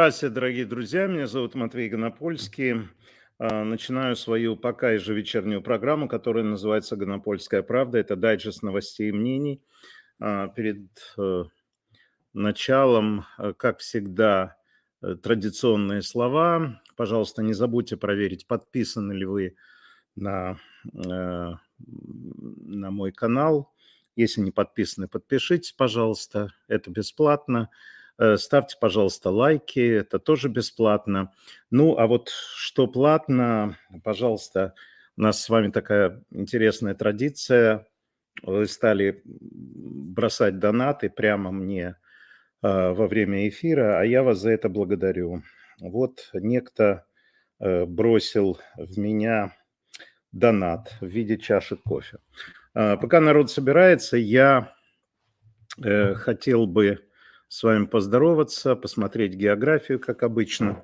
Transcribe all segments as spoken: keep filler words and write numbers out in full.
Здравствуйте, дорогие друзья. Меня зовут Матвей Гонопольский. А, Начинаю свою пока ежевечернюю программу, которая называется «Гонопольская правда». Это дайджест новостей и мнений. А, Перед э, началом, э, как всегда, э, традиционные слова. Пожалуйста, не забудьте проверить, подписаны ли вы на, э, на мой канал. Если не подписаны, подпишитесь, пожалуйста. Это бесплатно. Э, Ставьте, пожалуйста, лайки. Это тоже бесплатно. Ну, а вот что платно, пожалуйста, у нас с вами такая интересная традиция. Вы стали бросать донаты прямо мне э, во время эфира, а я вас за это благодарю. Вот некто э, бросил в меня донат в виде чашек кофе. А, Пока народ собирается, я э, хотел бы с вами поздороваться, посмотреть географию, как обычно.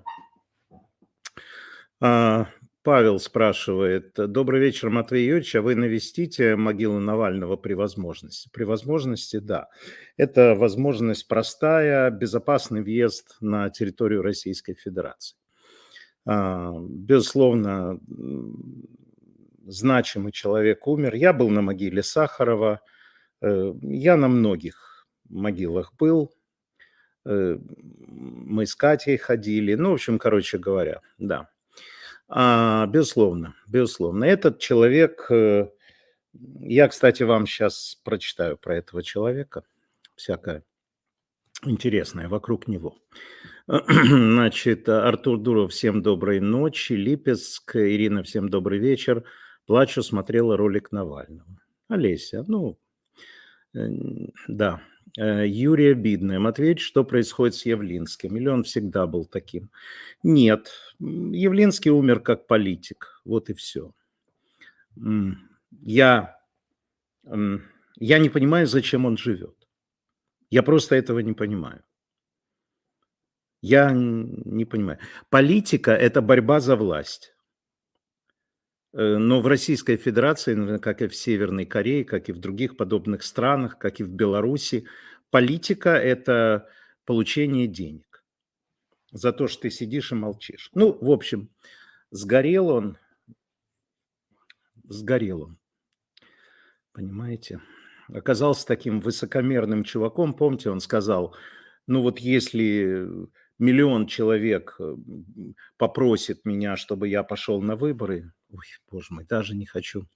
А, Павел спрашивает: добрый вечер, Матвей Юрьевич, а вы навестите могилу Навального при возможности? При возможности, да. Это возможность простая, безопасный въезд на территорию Российской Федерации. А, Безусловно, м, значимый человек умер. Я был на могиле Сахарова, э, я на многих могилах был. Э, Мы с Катей ходили. Ну, в общем, короче говоря, да. А, Безусловно, безусловно. Этот человек... э, Я, кстати, вам сейчас прочитаю про этого человека. Всякое интересное вокруг него. Значит, Артур Дуров, всем доброй ночи. Липецк, Ирина, всем добрый вечер. Плачу, смотрела ролик Навального. Олеся, ну, э, да. Э, Юрий Обидная. Матвеевич, что происходит с Явлинским? Или он всегда был таким? Нет. М, Явлинский умер как политик. Вот и все. Я, м, я не понимаю, зачем он живет. Я просто этого не понимаю. Я н- не понимаю. Политика – это борьба за власть. Э, Но в Российской Федерации, наверное, как и в Северной Корее, как и в других подобных странах, как и в Беларуси, политика – это получение денег за то, что ты сидишь и молчишь. Ну, в общем, сгорел он, сгорел он, понимаете? Оказался таким высокомерным чуваком. Помните, он сказал: ну вот если миллион человек э, м, попросит меня, чтобы я пошел на выборы, ой, боже мой, даже не хочу.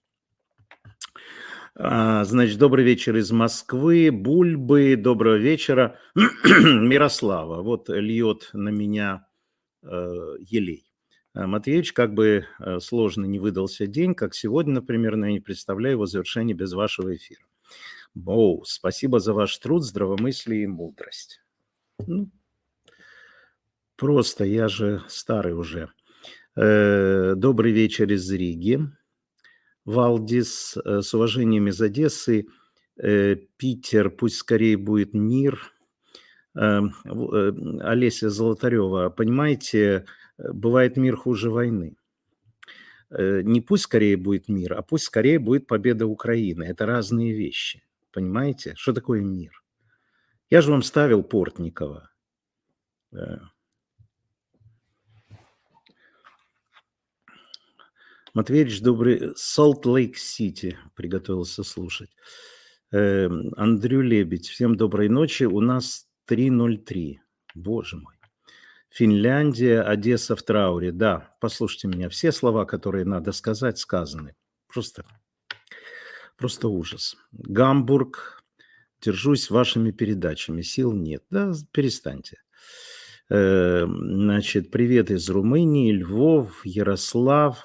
А, Значит, добрый вечер из Москвы, Бульбы, доброго вечера, Мирослава. Вот льет на меня э, елей. А, Матвеевич, как бы э, сложно не выдался день, как сегодня, например, но я не представляю его завершения без вашего эфира. Боу, спасибо за ваш труд, здравомыслие и мудрость. Ну, просто я же старый уже. Э, Добрый вечер из Риги. Валдис, э, с уважением из Одессы. Э, Питер, пусть скорее будет мир. Э, в- э, Олеся Золотарева, понимаете, э, бывает мир хуже войны. Э, Не пусть скорее будет мир, а пусть скорее будет победа Украины. Это разные вещи. Понимаете? Что такое мир? Я же вам ставил Портникова. Э, Матвеевич, добрый... Солт-Лейк-Сити приготовился слушать. Эм, Андрю Лебедь, всем доброй ночи. У нас три ноль три. Боже мой. Финляндия, Одесса в трауре. Да, послушайте меня. Все слова, которые надо сказать, сказаны. Просто, просто ужас. Гамбург. Держусь вашими передачами. Сил нет. Да, перестаньте. Э, Значит, привет из Румынии, Львов, Ярослав.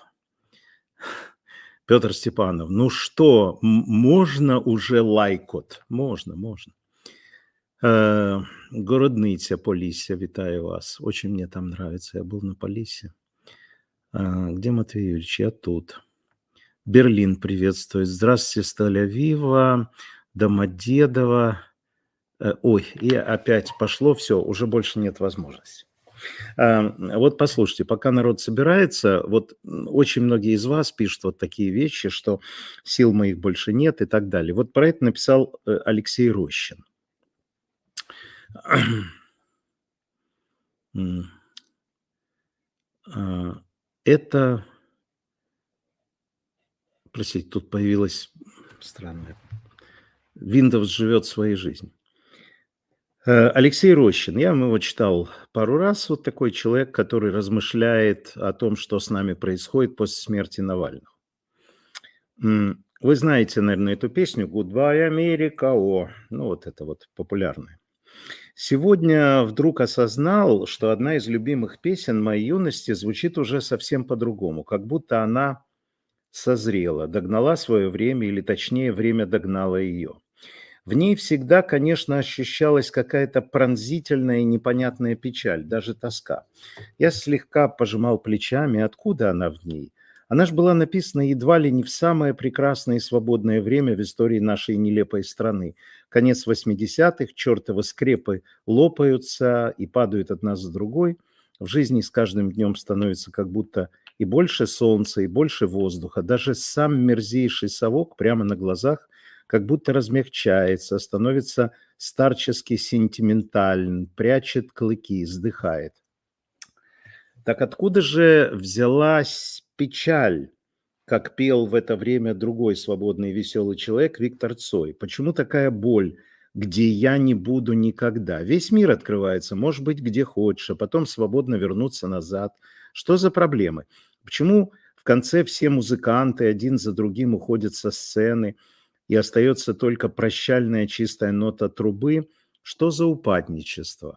Петр Степанов, ну что, м- можно уже лайкот? Можно, можно. Э, Городниця, Полісся, вітаю вас. Очень мне там нравится, я был на Полісся. А, Где Матвей Юрьевич? Я тут. Берлин приветствует. Здравствуйте, с Тель-Авива, Домодедово. Э, Ой, и опять пошло все, уже больше нет возможности. А, Вот послушайте, пока народ собирается, вот м, очень многие из вас пишут вот такие вещи, что сил моих больше нет и так далее. Вот про это написал э, Алексей Рощин. М. А, это Простите, тут появилась странная Windows живет своей жизнью. Э, Алексей Рощин. Я м его читал пару раз. Вот такой человек, который размышляет о том, что с нами происходит после смерти Навального. М, вы знаете, наверное, эту песню "Goodbye America", о, ну, вот это вот популярная. Сегодня вдруг осознал, что одна из любимых песен моей юности звучит уже совсем по-другому, как будто она созрела, догнала свое время, или точнее, время догнало ее. В ней всегда, конечно, ощущалась какая-то пронзительная и непонятная печаль, даже тоска. Я слегка пожимал плечами, откуда она в ней? Она ж была написана едва ли не в самое прекрасное и свободное время в истории нашей нелепой страны. Конец восьмидесятых, чертовы скрепы лопаются и падают одна за другой. В жизни с каждым днем становится как будто и больше солнца, и больше воздуха. Даже сам мерзейший совок прямо на глазах как будто размягчается, становится старчески сентиментален, прячет клыки, вздыхает. Так откуда же взялась печаль, как пел в это время другой свободный и веселый человек Виктор Цой? Почему такая боль, где я не буду никогда? Весь мир открывается, может быть, где хочешь, а потом свободно вернуться назад. Что за проблемы? Почему в конце все музыканты один за другим уходят со сцены, и остается только прощальная чистая нота трубы? Что за упадничество?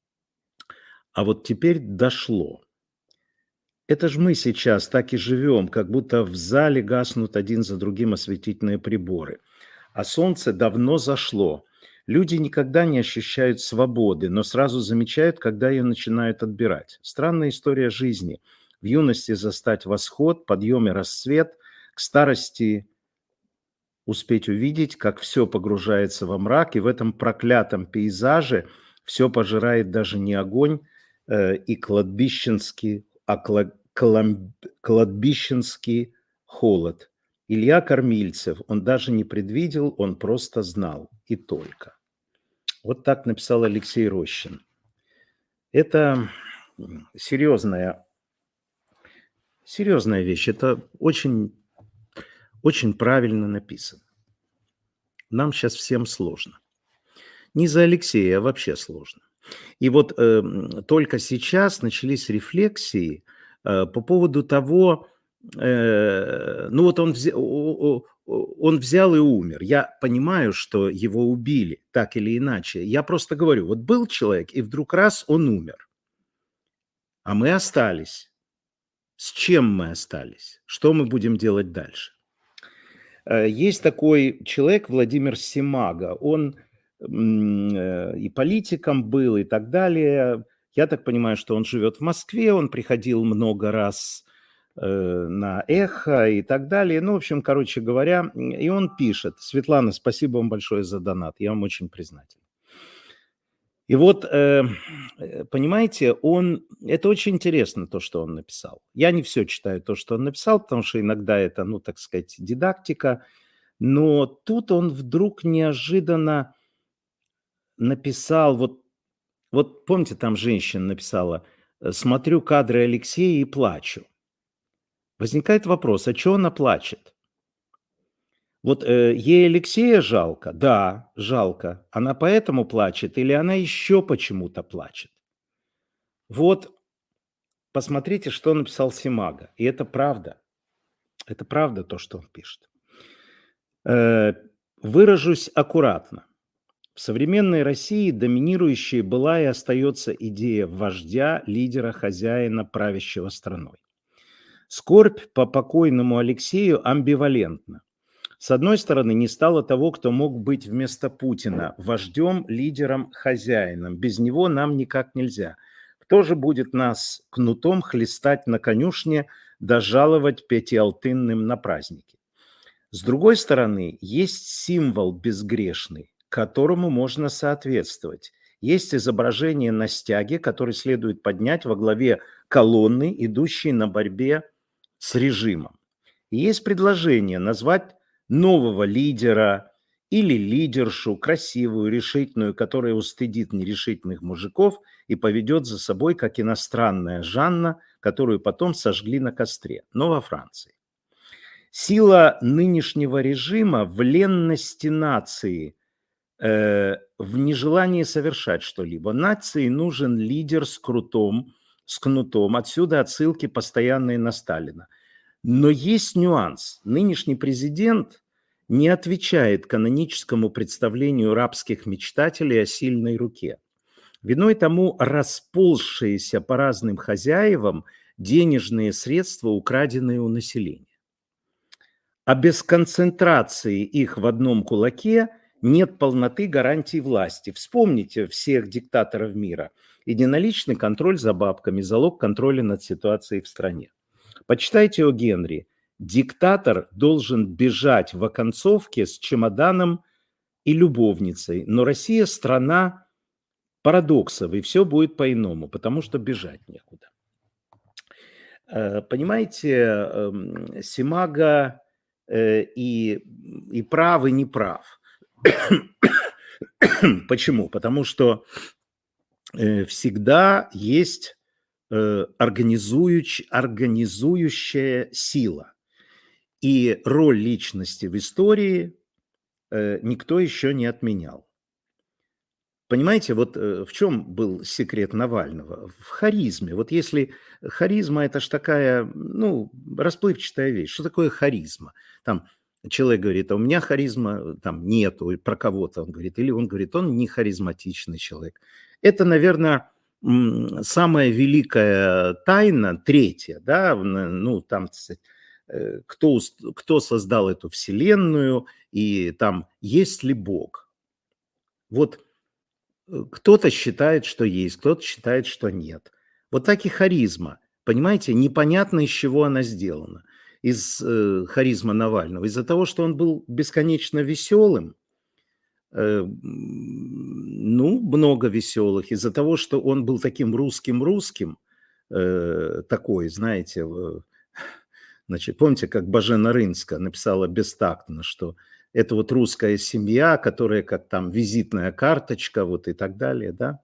А вот теперь дошло. Это ж мы сейчас так и живем, как будто в зале гаснут один за другим осветительные приборы. А солнце давно зашло. Люди никогда не ощущают свободы, но сразу замечают, когда ее начинают отбирать. Странная история жизни. В юности застать восход, подъем и рассвет, к старости успеть увидеть, как все погружается во мрак, и в этом проклятом пейзаже все пожирает даже не огонь э, и кладбищенский, а кла- клам- кладбищенский холод. Илья Кормильцев, он даже не предвидел, он просто знал, и только. Вот так написал Алексей Рощин. Это м, серьезная, серьезная вещь, это очень, очень правильно написано. Нам сейчас всем сложно. Не за Алексея, а вообще сложно. И вот э, м, только сейчас начались рефлексии э, по поводу того, э, ну вот он, взя- о- о- о- он взял и умер. Я понимаю, что его убили, так или иначе. Я просто говорю, вот был человек, и вдруг раз он умер, а мы остались. С чем мы остались? Что мы будем делать дальше? Э, Есть такой человек, Владимир Симага. Он м, э, и политиком был, и так далее. Я так понимаю, что он живет в Москве, он приходил много раз э, на «Эхо» и так далее. Ну, в общем, короче говоря, м, и он пишет. Светлана, спасибо вам большое за донат, я вам очень признателен. И вот, э, э, понимаете, он это очень интересно, то, что он написал. Я не все читаю то, что он написал, потому что иногда это, ну, так сказать, дидактика. Но тут он вдруг неожиданно написал, вот вот помните, там женщина написала: э, "Смотрю кадры Алексея и плачу". Возникает вопрос: а чё она плачет? Вот, э, ей Алексея жалко? Да, жалко. Она поэтому плачет или она еще почему-то плачет? Вот посмотрите, что написал Симага. И это правда. Это правда то, что он пишет. Э, Выражусь аккуратно. В современной России доминирующей была и остается идея вождя, лидера, хозяина, правящего страной. Скорбь по покойному Алексею амбивалентна. С одной стороны, не стало того, кто мог быть вместо Путина вождем, лидером, хозяином. Без него нам никак нельзя. Кто же будет нас кнутом хлестать на конюшне, да жаловать пятиалтынным на праздники? С другой стороны, есть символ безгрешный, которому можно соответствовать. Есть изображение на стяге, который следует поднять во главе колонны, идущей на борьбе с режимом. И есть предложение назвать нового лидера или лидершу, красивую, решительную, которая устыдит нерешительных мужиков и поведет за собой, как иностранная Жанна, которую потом сожгли на костре, но во Франции. Сила нынешнего режима в ленности нации, э, в нежелании совершать что-либо. Нации нужен лидер с крутом, с кнутом. Отсюда отсылки постоянные на Сталина. Но есть нюанс. Нынешний президент не отвечает каноническому представлению рабских мечтателей о сильной руке. Виной тому расползшиеся по разным хозяевам денежные средства, украденные у населения. А без концентрации их в одном кулаке нет полноты гарантий власти. Вспомните всех диктаторов мира. Единоличный контроль за бабками, залог контроля над ситуацией в стране. Почитайте о Генри. Диктатор должен бежать в оконцовке с чемоданом и любовницей. Но Россия страна парадоксов, и все будет по-иному, потому что бежать некуда. Понимаете, Симага и, и прав, и не прав. Почему? Потому что всегда есть организующая, организующая сила. И роль личности в истории никто еще не отменял. Понимаете, вот в чем был секрет Навального? В харизме. Вот если харизма – это ж такая, ну, расплывчатая вещь. Что такое харизма? Там человек говорит, а у меня харизма там нету, или про кого-то он говорит, или он говорит, он не харизматичный человек. Это, наверное, самая великая тайна, третья, да, ну, там, кто, кто создал эту вселенную, и там, есть ли Бог? Вот кто-то считает, что есть, кто-то считает, что нет. Вот так и харизма. Понимаете, непонятно, из чего она сделана. Из э, харизма Навального. Из-за того, что он был бесконечно веселым, э, ну, много веселых. Из-за того, что он был таким русским-русским, э, такой, знаете, э, значит, помните, как Божена Рынска написала бестактно, что это вот русская семья, которая как там визитная карточка, вот и так далее, да.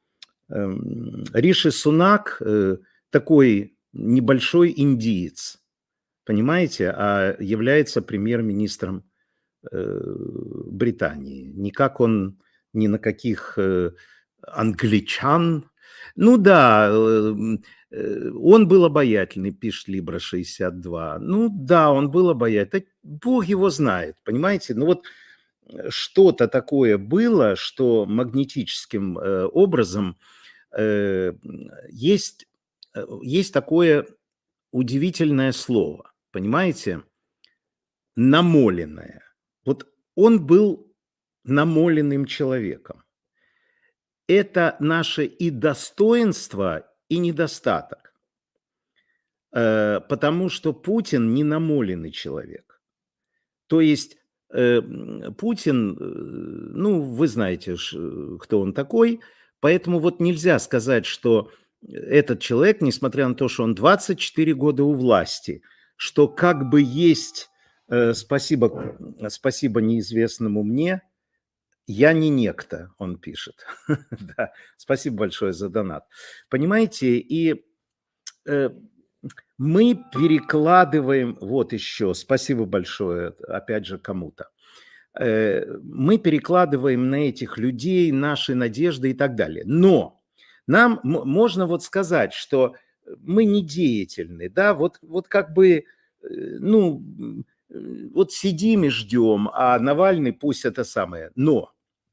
Риши Сунак такой небольшой индиец, понимаете, а является премьер-министром Британии. Никак он ни на каких англичан. Ну да, он был обаятельный, пишет Либра шестьдесят два. Ну да, он был обаятельный. Бог его знает, понимаете? Ну вот что-то такое было, что магнетическим э, образом э, есть, есть такое удивительное слово, понимаете? Намоленное. Вот он был намоленным человеком. Это наше и достоинство, и недостаток. Э, потому что Путин не намоленный человек. То есть э, Путин, ну, вы знаете, кто он такой, поэтому вот нельзя сказать, что этот человек, несмотря на то, что он двадцать четыре года у власти, что как бы есть, э, спасибо, спасибо неизвестному мне, я не некто, он пишет. Да, спасибо большое за донат. Понимаете, и э, мы перекладываем, вот еще, спасибо большое, опять же, кому-то. Э, мы перекладываем на этих людей наши надежды и так далее. Но нам можно вот сказать, что мы не деятельны, да, вот, вот как бы, ну, вот сидим и ждем, а Навальный пусть это самое. Но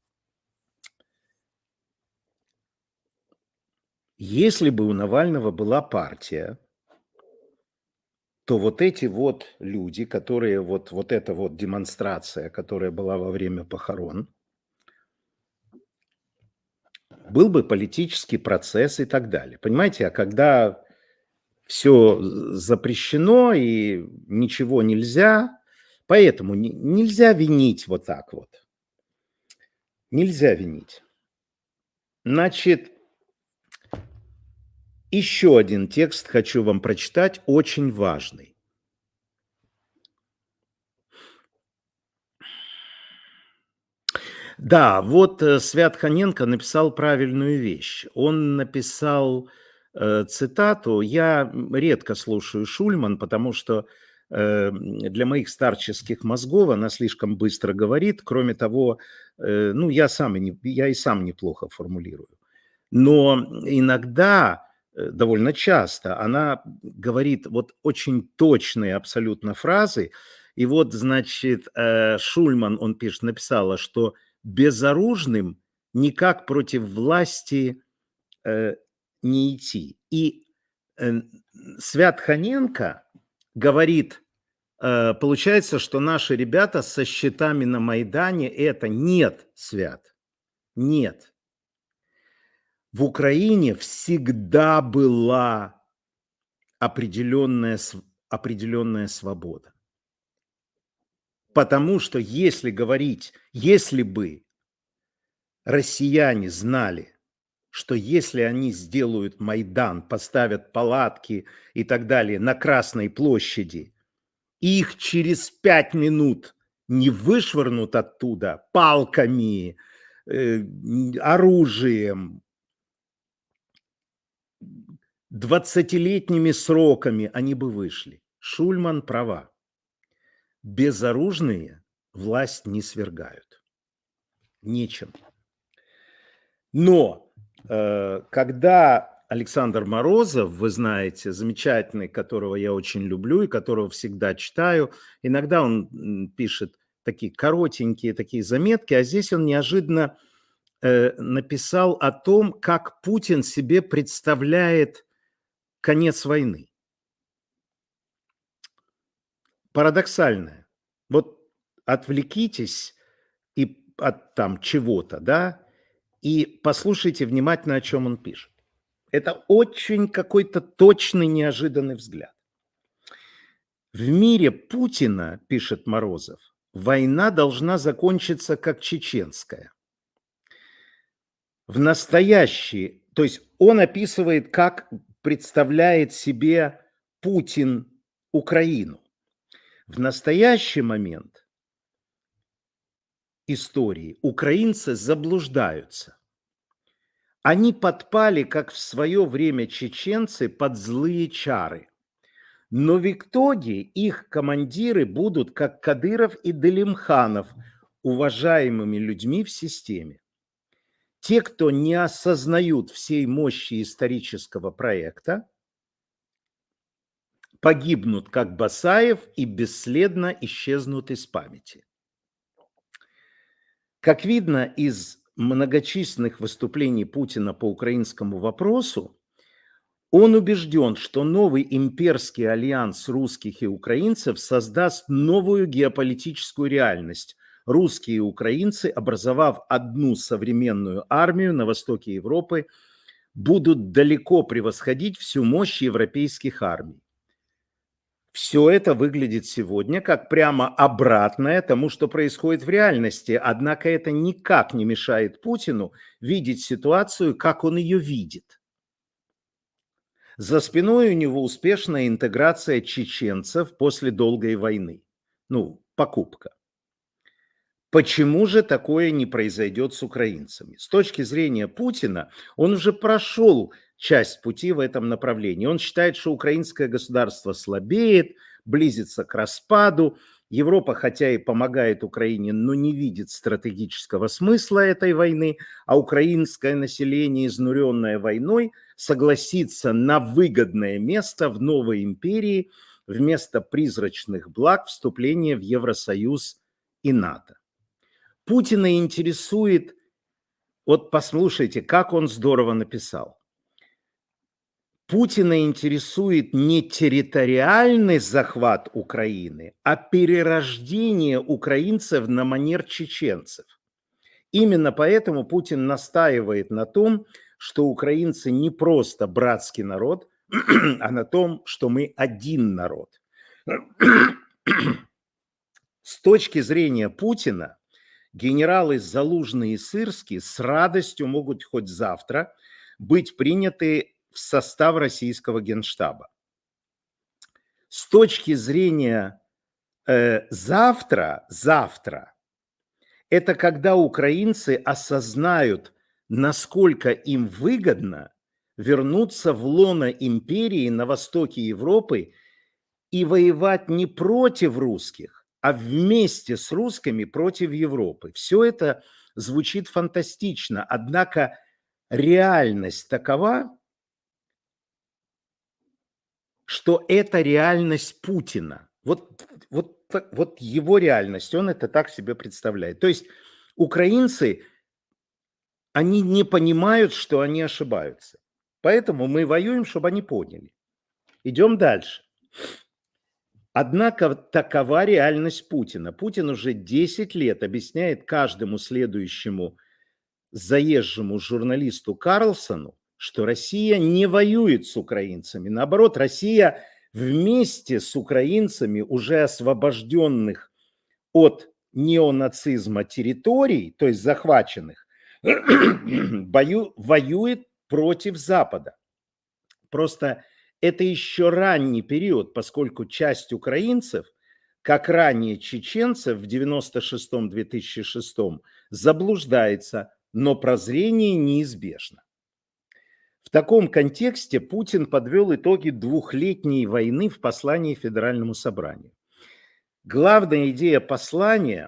если бы у Навального была партия, то вот эти вот люди, которые вот, вот эта вот демонстрация, которая была во время похорон, был бы политический процесс и так далее. Понимаете, а когда все запрещено и ничего нельзя, поэтому не, нельзя винить вот так вот. Нельзя винить. Значит, еще один текст хочу вам прочитать, очень важный. Да, вот э, Свят Ханенко написал правильную вещь. Он написал э, цитату. Я м, редко слушаю Шульман, потому что э, м, для моих старческих мозгов она слишком быстро говорит. Кроме того, э, ну, я сам и, не, я и сам неплохо формулирую. Но иногда, э, довольно часто, она говорит вот очень точные абсолютно фразы. И вот, значит, э, Шульман, он пишет, написала, что безоружным никак против власти э, не идти. И э, Свят Ханенко говорит, э, получается, что наши ребята со щитами на Майдане это нет, Свят, нет. В Украине всегда была определенная, определенная свобода. Потому что если говорить, если бы россияне знали, что если они сделают Майдан, поставят палатки и так далее на Красной площади, и их через пять минут не вышвырнут оттуда палками, э, оружием, двадцатилетними сроками, они бы вышли. Шульман права. Безоружные власть не свергают. Нечем. Но э, когда Александр Морозов, вы знаете, замечательный, которого я очень люблю и которого всегда читаю, иногда он пишет такие коротенькие такие заметки, а здесь он неожиданно э, написал о том, как Путин себе представляет конец войны. Парадоксальное. Вот отвлекитесь и от там чего-то, да, и послушайте внимательно, о чем он пишет. Это очень какой-то точный, неожиданный взгляд. В мире Путина, пишет Морозов, война должна закончиться как чеченская. В настоящий, то есть он описывает, как представляет себе Путин Украину. В настоящий момент истории украинцы заблуждаются. Они подпали, как в свое время чеченцы, под злые чары. Но в итоге их командиры будут, как Кадыров и Делимханов, уважаемыми людьми в системе. Те, кто не осознают всей мощи исторического проекта, погибнут, как Басаев, и бесследно исчезнут из памяти. Как видно из многочисленных выступлений Путина по украинскому вопросу, он убежден, что новый имперский альянс русских и украинцев создаст новую геополитическую реальность. Русские и украинцы, образовав одну современную армию на востоке Европы, будут далеко превосходить всю мощь европейских армий. Все это выглядит сегодня как прямо обратное тому, что происходит в реальности. Однако это никак не мешает Путину видеть ситуацию, как он ее видит. За спиной у него успешная интеграция чеченцев после долгой войны. Ну, покупка. Почему же такое не произойдет с украинцами? С точки зрения Путина, он уже прошел часть пути в этом направлении. Он считает, что украинское государство слабеет, близится к распаду. Европа, хотя и помогает Украине, но не видит стратегического смысла этой войны, а украинское население, изнуренное войной, согласится на выгодное место в новой империи вместо призрачных благ вступления в Евросоюз и НАТО. Путина интересует, вот послушайте, как он здорово написал. Путина интересует не территориальный захват Украины, а перерождение украинцев на манер чеченцев. Именно поэтому Путин настаивает на том, что украинцы не просто братский народ, а на том, что мы один народ. С точки зрения Путина, генералы Залужный и Сырский с радостью могут хоть завтра быть приняты в состав российского генштаба. С точки зрения э, завтра, завтра, Это когда украинцы осознают, насколько им выгодно вернуться в лоно империи на востоке Европы и воевать не против русских, а вместе с русскими против Европы. Все это звучит фантастично, однако реальность такова, что это реальность Путина. Вот, вот, вот его реальность, он это так себе представляет. То есть украинцы, они не понимают, что они ошибаются. Поэтому мы воюем, чтобы они поняли. Идем дальше. Однако такова реальность Путина. Путин уже десять лет объясняет каждому следующему заезжему журналисту Карлсону, что Россия не воюет с украинцами. Наоборот, Россия вместе с украинцами, уже освобожденных от неонацизма территорий, то есть захваченных, бою, воюет против Запада. Просто это еще ранний период, поскольку часть украинцев, как ранее чеченцев в девяносто шестом — две тысячи шестом, заблуждается, но прозрение неизбежно. В таком контексте Путин подвел итоги двухлетней войны в послании Федеральному собранию. Главная идея послания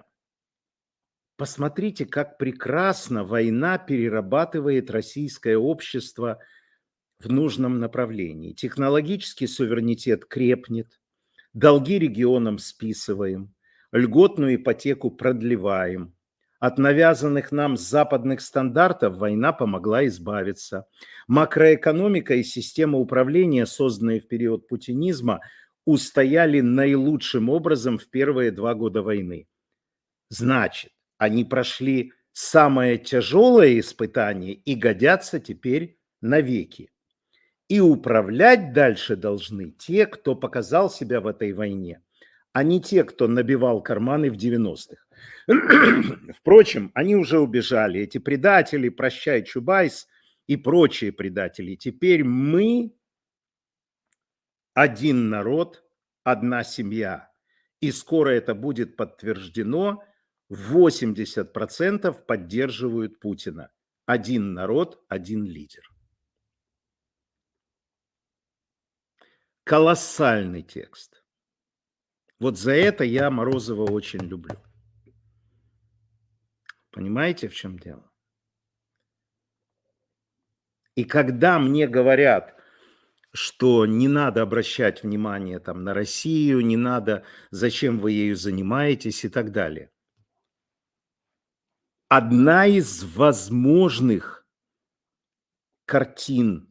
– посмотрите, как прекрасно война перерабатывает российское общество в нужном направлении. Технологический суверенитет крепнет, долги регионам списываем, льготную ипотеку продлеваем. От навязанных нам западных стандартов война помогла избавиться. Макроэкономика и система управления, созданные в период путинизма, устояли наилучшим образом в первые два года войны. Значит, они прошли самое тяжелое испытание и годятся теперь навеки. И управлять дальше должны те, кто показал себя в этой войне, а не те, кто набивал карманы в девяностых. Впрочем, они уже убежали, эти предатели, прощай, Чубайс и прочие предатели. Теперь мы один народ, одна семья. И скоро это будет подтверждено. восемьдесят процентов поддерживают Путина. Один народ, один лидер. Колоссальный текст. Вот за это я Морозова очень люблю. Понимаете, в чем дело? И когда мне говорят, что не надо обращать внимание там, на Россию, не надо, зачем вы ею занимаетесь и так далее. Одна из возможных картин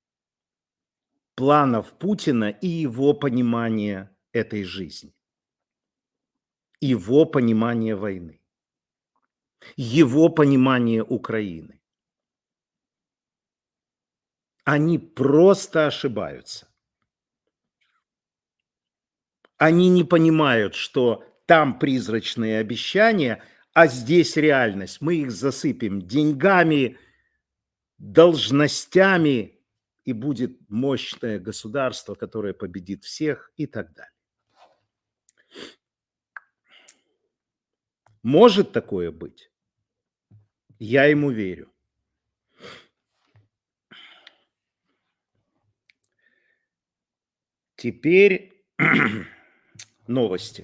планов Путина и его понимание этой жизни, его понимание войны, его понимание Украины. Они просто ошибаются. Они не понимают, что там призрачные обещания, а здесь реальность. Мы их засыпем деньгами, должностями, и будет мощное государство, которое победит всех и так далее. Может такое быть? Я ему верю. Теперь новости.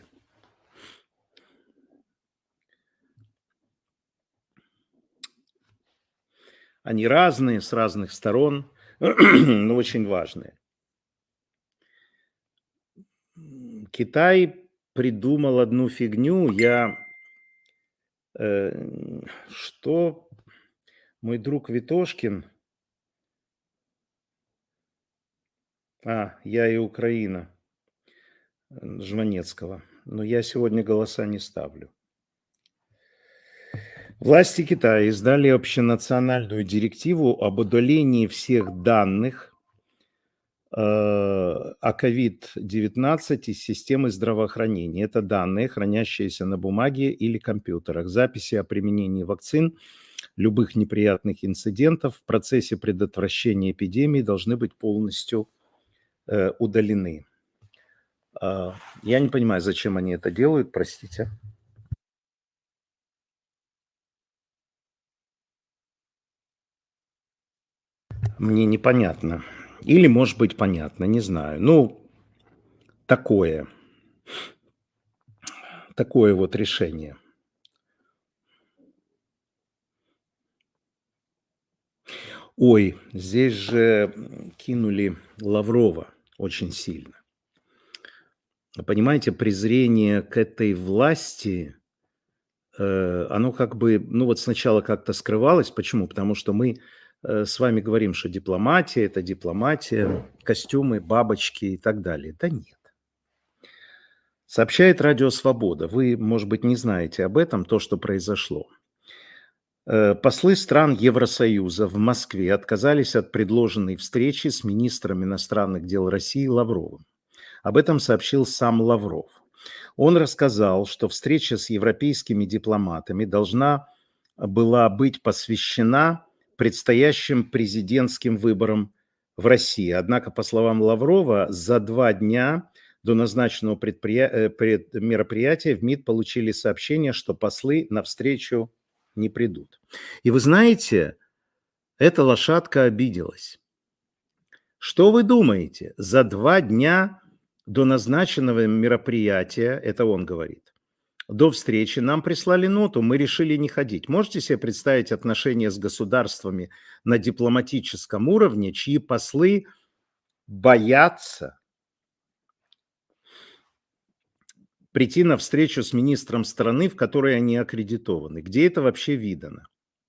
Они разные, с разных сторон, но очень важные. Китай придумал одну фигню. Я... Э, что мой друг Витошкин... А, я и Украина. Жванецкого. Но я сегодня голоса не ставлю. Власти Китая издали общенациональную директиву об удалении всех данных э, о ковид девятнадцать из системы здравоохранения. Это данные, хранящиеся на бумаге или компьютерах. Записи о применении вакцин, любых неприятных инцидентов в процессе предотвращения эпидемии должны быть полностью э, удалены. Э, я не понимаю, зачем они это делают, простите. Мне непонятно. Или, может быть, понятно, не знаю. Ну, такое. Такое вот решение. Ой, здесь же м, кинули Лаврова очень сильно. Понимаете, презрение к этой власти, э, оно как бы, ну вот сначала как-то скрывалось. Почему? Потому что мы э, с вами говорим, что дипломатия– это дипломатия, костюмы, бабочки и так далее. Да нет. Сообщает Радио Свобода. Вы, может быть, не знаете об этом, то, что произошло. Э, Послы стран Евросоюза в Москве отказались от предложенной встречи с министром иностранных дел России Лавровым. Об этом сообщил сам Лавров. Он рассказал, что встреча с европейскими дипломатами должна была быть посвящена предстоящим президентским выборам в России. Однако, по словам Лаврова, за два дня до назначенного предприя... э, пред- мероприятия в МИД получили сообщение, что послы на встречу не придут. И вы знаете, эта лошадка обиделась. Что вы думаете? За два дня до назначенного мероприятия, это он говорит, до встречи нам прислали ноту, мы решили не ходить. Можете себе представить отношения с государствами на дипломатическом уровне, чьи послы боятся прийти на встречу с министром страны, в которой они аккредитованы? Где это вообще видано?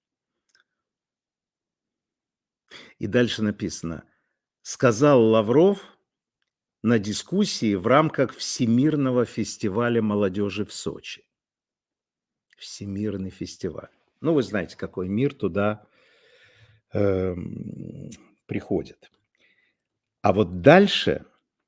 И дальше написано: сказал Лавров на дискуссии в рамках Всемирного фестиваля молодежи в Сочи. Всемирный фестиваль. Ну, вы знаете, какой мир туда эм, приходит. А вот дальше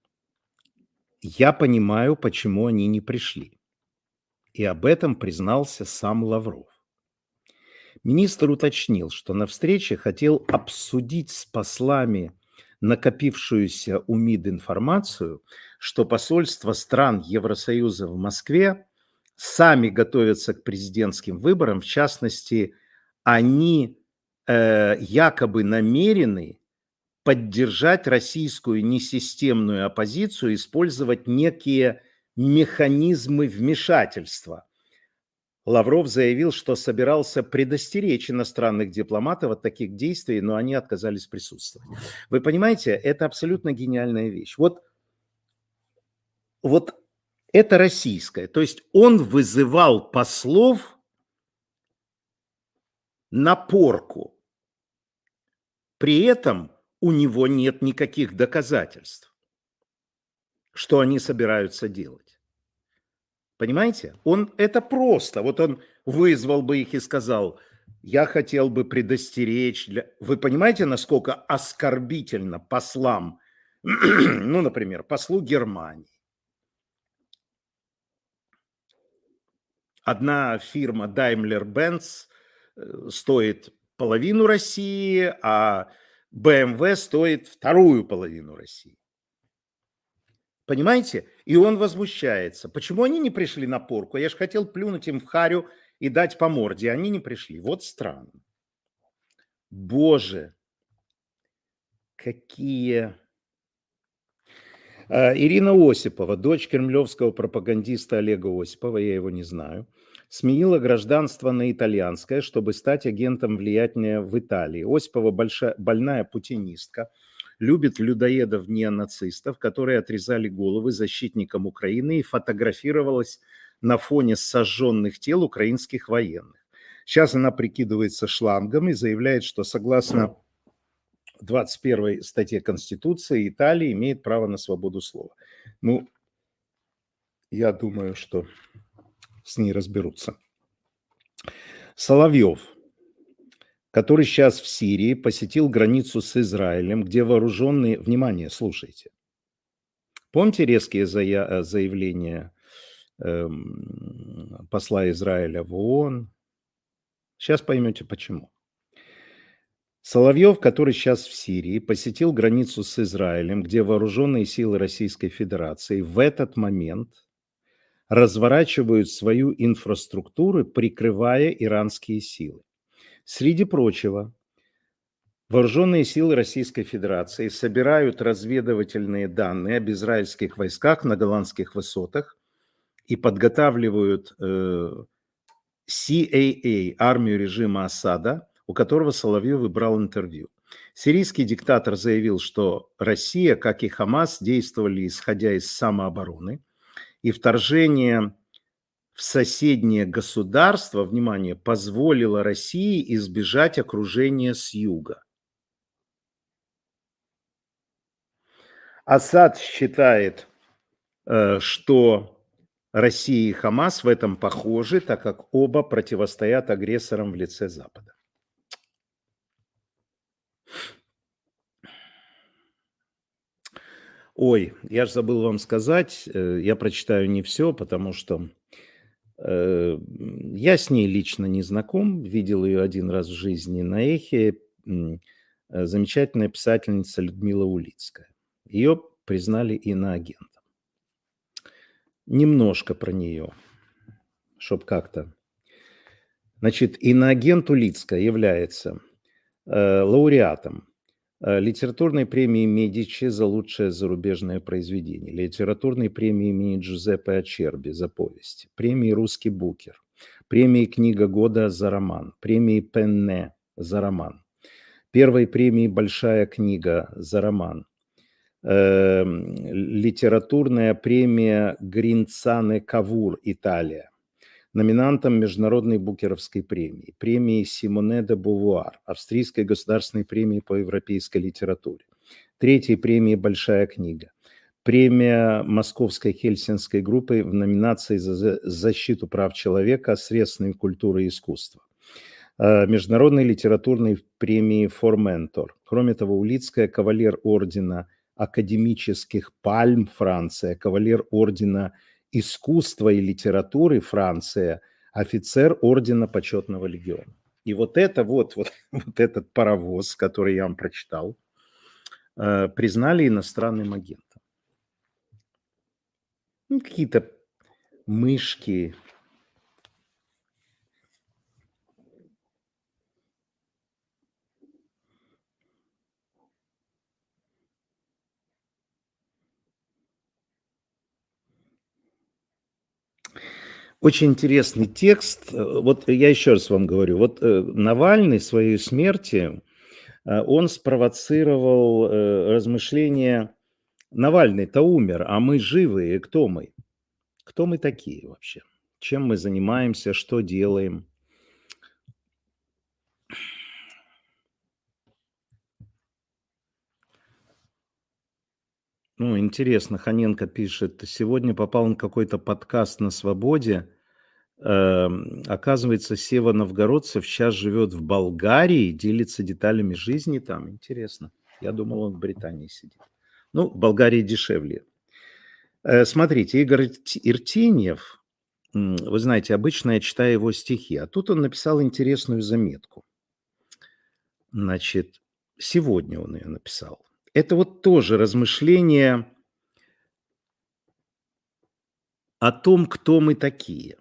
я понимаю, почему они не пришли. И об этом признался сам Лавров. Министр уточнил, что на встрече хотел обсудить с послами накопившуюся у МИД информацию, что посольства стран Евросоюза в Москве сами готовятся к президентским выборам. В частности, они э, якобы намерены поддержать российскую несистемную оппозицию, использовать некие механизмы вмешательства. Лавров заявил, что собирался предостеречь иностранных дипломатов от таких действий, но они отказались присутствовать. Вы понимаете, это абсолютно гениальная вещь. Вот, вот это российское. То есть он вызывал послов на порку. При этом у него нет никаких доказательств, что они собираются делать. Понимаете? Он это просто. Вот он вызвал бы их и сказал: я хотел бы предостеречь. Для... Вы понимаете, насколько оскорбительно послам, ну, например, послу Германии. Одна фирма Daimler-Benz э, стоит половину России, а бэ эм вэ стоит вторую половину России. Понимаете? И он возмущается. Почему они не пришли на порку? Я же хотел плюнуть им в харю и дать по морде. Они не пришли. Вот странно. Боже, какие... А, Ирина Осипова, дочь кремлевского пропагандиста Олега Осипова, я его не знаю, сменила гражданство на итальянское, чтобы стать агентом влияния в Италии. Осипова большая, больная путинистка, любит людоедов-неонацистов, которые отрезали головы защитникам Украины, и фотографировалась на фоне сожженных тел украинских военных. Сейчас она прикидывается шлангом и заявляет, что согласно двадцать первой статье Конституции Италии имеет право на свободу слова. Ну, я думаю, что с ней разберутся. Соловьев, который сейчас в Сирии, посетил границу с Израилем, где вооруженные... Внимание, слушайте. Помните резкие зая... заявления эм, посла Израиля в ООН? Сейчас поймете, почему. Соловьев, который сейчас в Сирии, посетил границу с Израилем, где вооруженные силы Российской Федерации в этот момент разворачивают свою инфраструктуру, прикрывая иранские силы. Среди прочего, Вооруженные силы Российской Федерации собирают разведывательные данные об израильских войсках на Голландских высотах и подготавливают э, си эй эй, армию режима Асада, у которого Соловьев и брал интервью. Сирийский диктатор заявил, что Россия, как и Хамас, действовали исходя из самообороны, и вторжение в соседнее государство, внимание, позволило России избежать окружения с юга. Асад считает, э, что Россия и Хамас в этом похожи, так как оба противостоят агрессорам в лице Запада. Ой, я же забыл вам сказать, э, я прочитаю не все, потому что э, я с ней лично не знаком, видел ее один раз в жизни на Эхе. М, э, Замечательная писательница Людмила Улицкая. Ее признали иноагентом. Немножко про нее, чтоб как-то. Значит, иноагент Улицкая является э, лауреатом э, литературной премии Медичи за лучшее зарубежное произведение, литературной премии имени Джузеппе Ачерби за повесть, премии «Русский букер», премии «Книга года» за роман, премии Пенне за роман, первой премии «Большая книга» за роман, э, литературная премия Гринцане Кавур, Италия, номинантом Международной букеровской премии, премии Симоне де Бувуар, Австрийской государственной премии по европейской литературе, третьей премии «Большая книга», премия Московской Хельсинской группы в номинации за защиту прав человека, средствами культуры и искусства, Международной литературной премии «Форментор». Кроме того, Улицкая – кавалер ордена академических пальм Франция, кавалер ордена искусства и литературы Франция, офицер ордена почетного легиона. И вот это вот, вот, вот этот паровоз, который я вам прочитал, э, признали иностранным агентом. Ну, какие-то мышки. Очень интересный текст. Вот я еще раз вам говорю, вот э, Навальный своей смерти, э, он спровоцировал э, размышления. Навальный-то умер, а мы живы, и кто мы? Кто мы такие вообще? Чем мы занимаемся, что делаем? Ну, интересно, Ханенко пишет, сегодня попал на какой-то подкаст на «Свободе». Эм, оказывается, Сева Новгородцев сейчас живет в Болгарии, делится деталями жизни там. Интересно. Я думал, он в Британии сидит. Ну, в Болгарии дешевле. Э, смотрите, Игорь Ирт- Иртеньев, м, вы знаете, обычно я читаю его стихи, а тут он написал интересную заметку. Значит, сегодня он ее написал. Это вот тоже размышление о том, кто мы такие.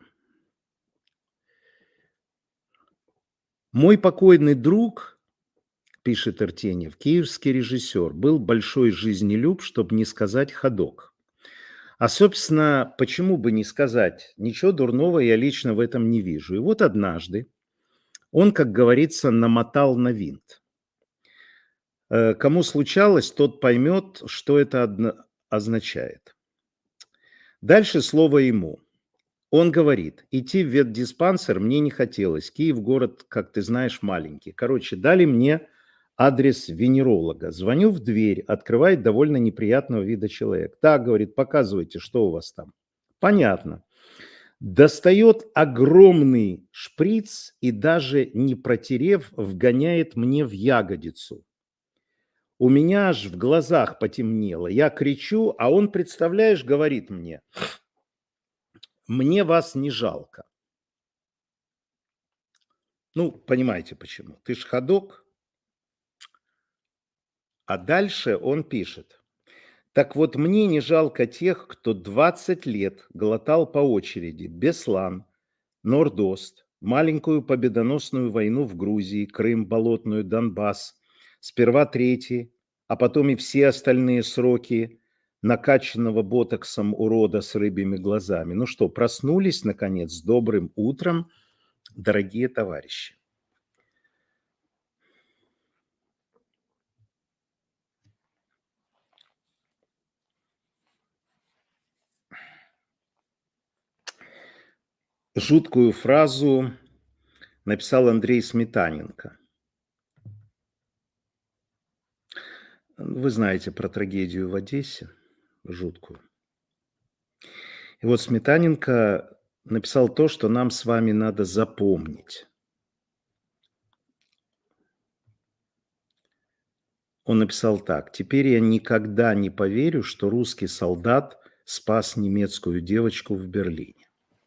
Мой покойный друг, пишет Иртеньев, киевский режиссер, был большой жизнелюб, чтобы не сказать ходок. А, собственно, почему бы не сказать, ничего дурного я лично в этом не вижу. И вот однажды он, как говорится, намотал на винт. Э, Кому случалось, тот поймет, что это одно- означает. Дальше слово ему. Он говорит, идти в ветдиспансер мне не хотелось. Киев город, как ты знаешь, маленький. Короче, дали мне адрес венеролога. Звоню в дверь, открывает довольно неприятного вида человек. Так, говорит, показывайте, что у вас там. Понятно. Достает огромный шприц и даже не протерев, вгоняет мне в ягодицу. У меня аж в глазах потемнело. Я кричу, а он, представляешь, говорит мне, мне вас не жалко. Ну, понимаете почему. Ты ж ходок. А дальше он пишет. Так вот, мне не жалко тех, кто двадцать лет глотал по очереди Беслан, Нордост, маленькую победоносную войну в Грузии, Крым, Болотную, Донбасс, Сперва третий, а потом и все остальные сроки накачанного ботоксом урода с рыбьими глазами. Ну что, проснулись, наконец, с добрым утром, дорогие товарищи. Жуткую фразу написал Андрей Сметаненко. Вы знаете про трагедию в Одессе, жуткую. И вот Сметаненко написал то, что нам с вами надо запомнить. Он написал так: «Теперь я никогда не поверю, что русский солдат спас немецкую девочку в Берлине».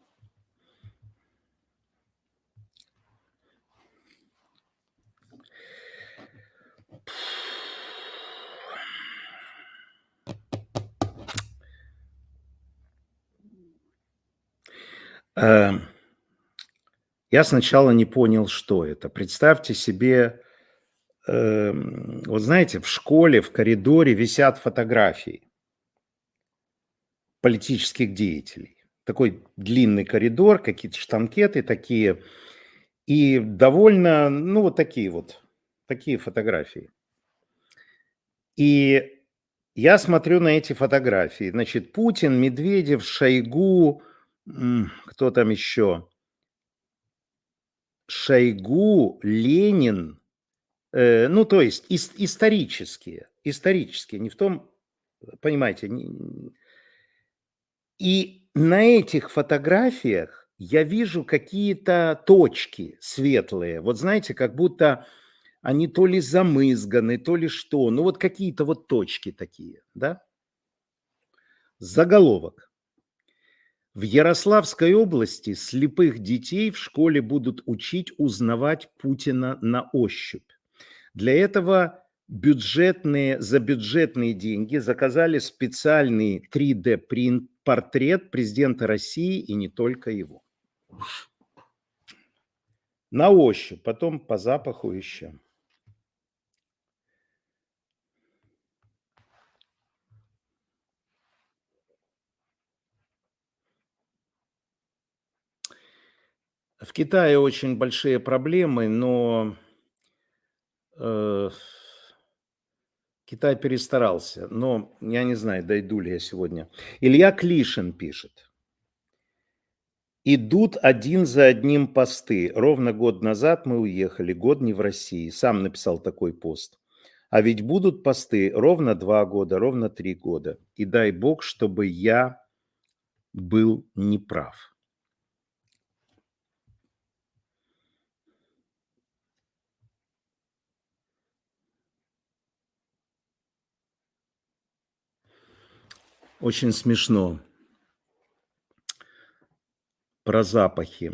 Э, я сначала не понял, что это. Представьте себе, э, вот знаете, в школе, в коридоре висят фотографии политических деятелей. Такой длинный коридор, какие-то штанкеты такие, и довольно, ну, вот такие вот, такие фотографии. И я смотрю на эти фотографии. Значит, Путин, Медведев, Шойгу, м, кто там еще? Шойгу, Ленин, э, ну, то есть ис- исторические, исторические, не в том, понимаете, не- и на этих фотографиях я вижу какие-то точки светлые. Вот знаете, как будто они то ли замызганы, то ли что. Ну вот какие-то вот точки такие, да? Заголовок. В Ярославской области слепых детей в школе будут учить узнавать Путина на ощупь. Для этого бюджетные, за бюджетные деньги заказали специальный три дэ принт портрет президента России и не только его. На ощупь, потом по запаху еще. В Китае очень большие проблемы, но э, Китай перестарался. Но я не знаю, дойду ли я сегодня. Илья Клишин пишет. Идут один за одним посты. Ровно год назад мы уехали, год не в России. Сам написал такой пост. А ведь будут посты ровно два года, ровно три года. И дай бог, чтобы я был неправ. Очень смешно. Про запахи.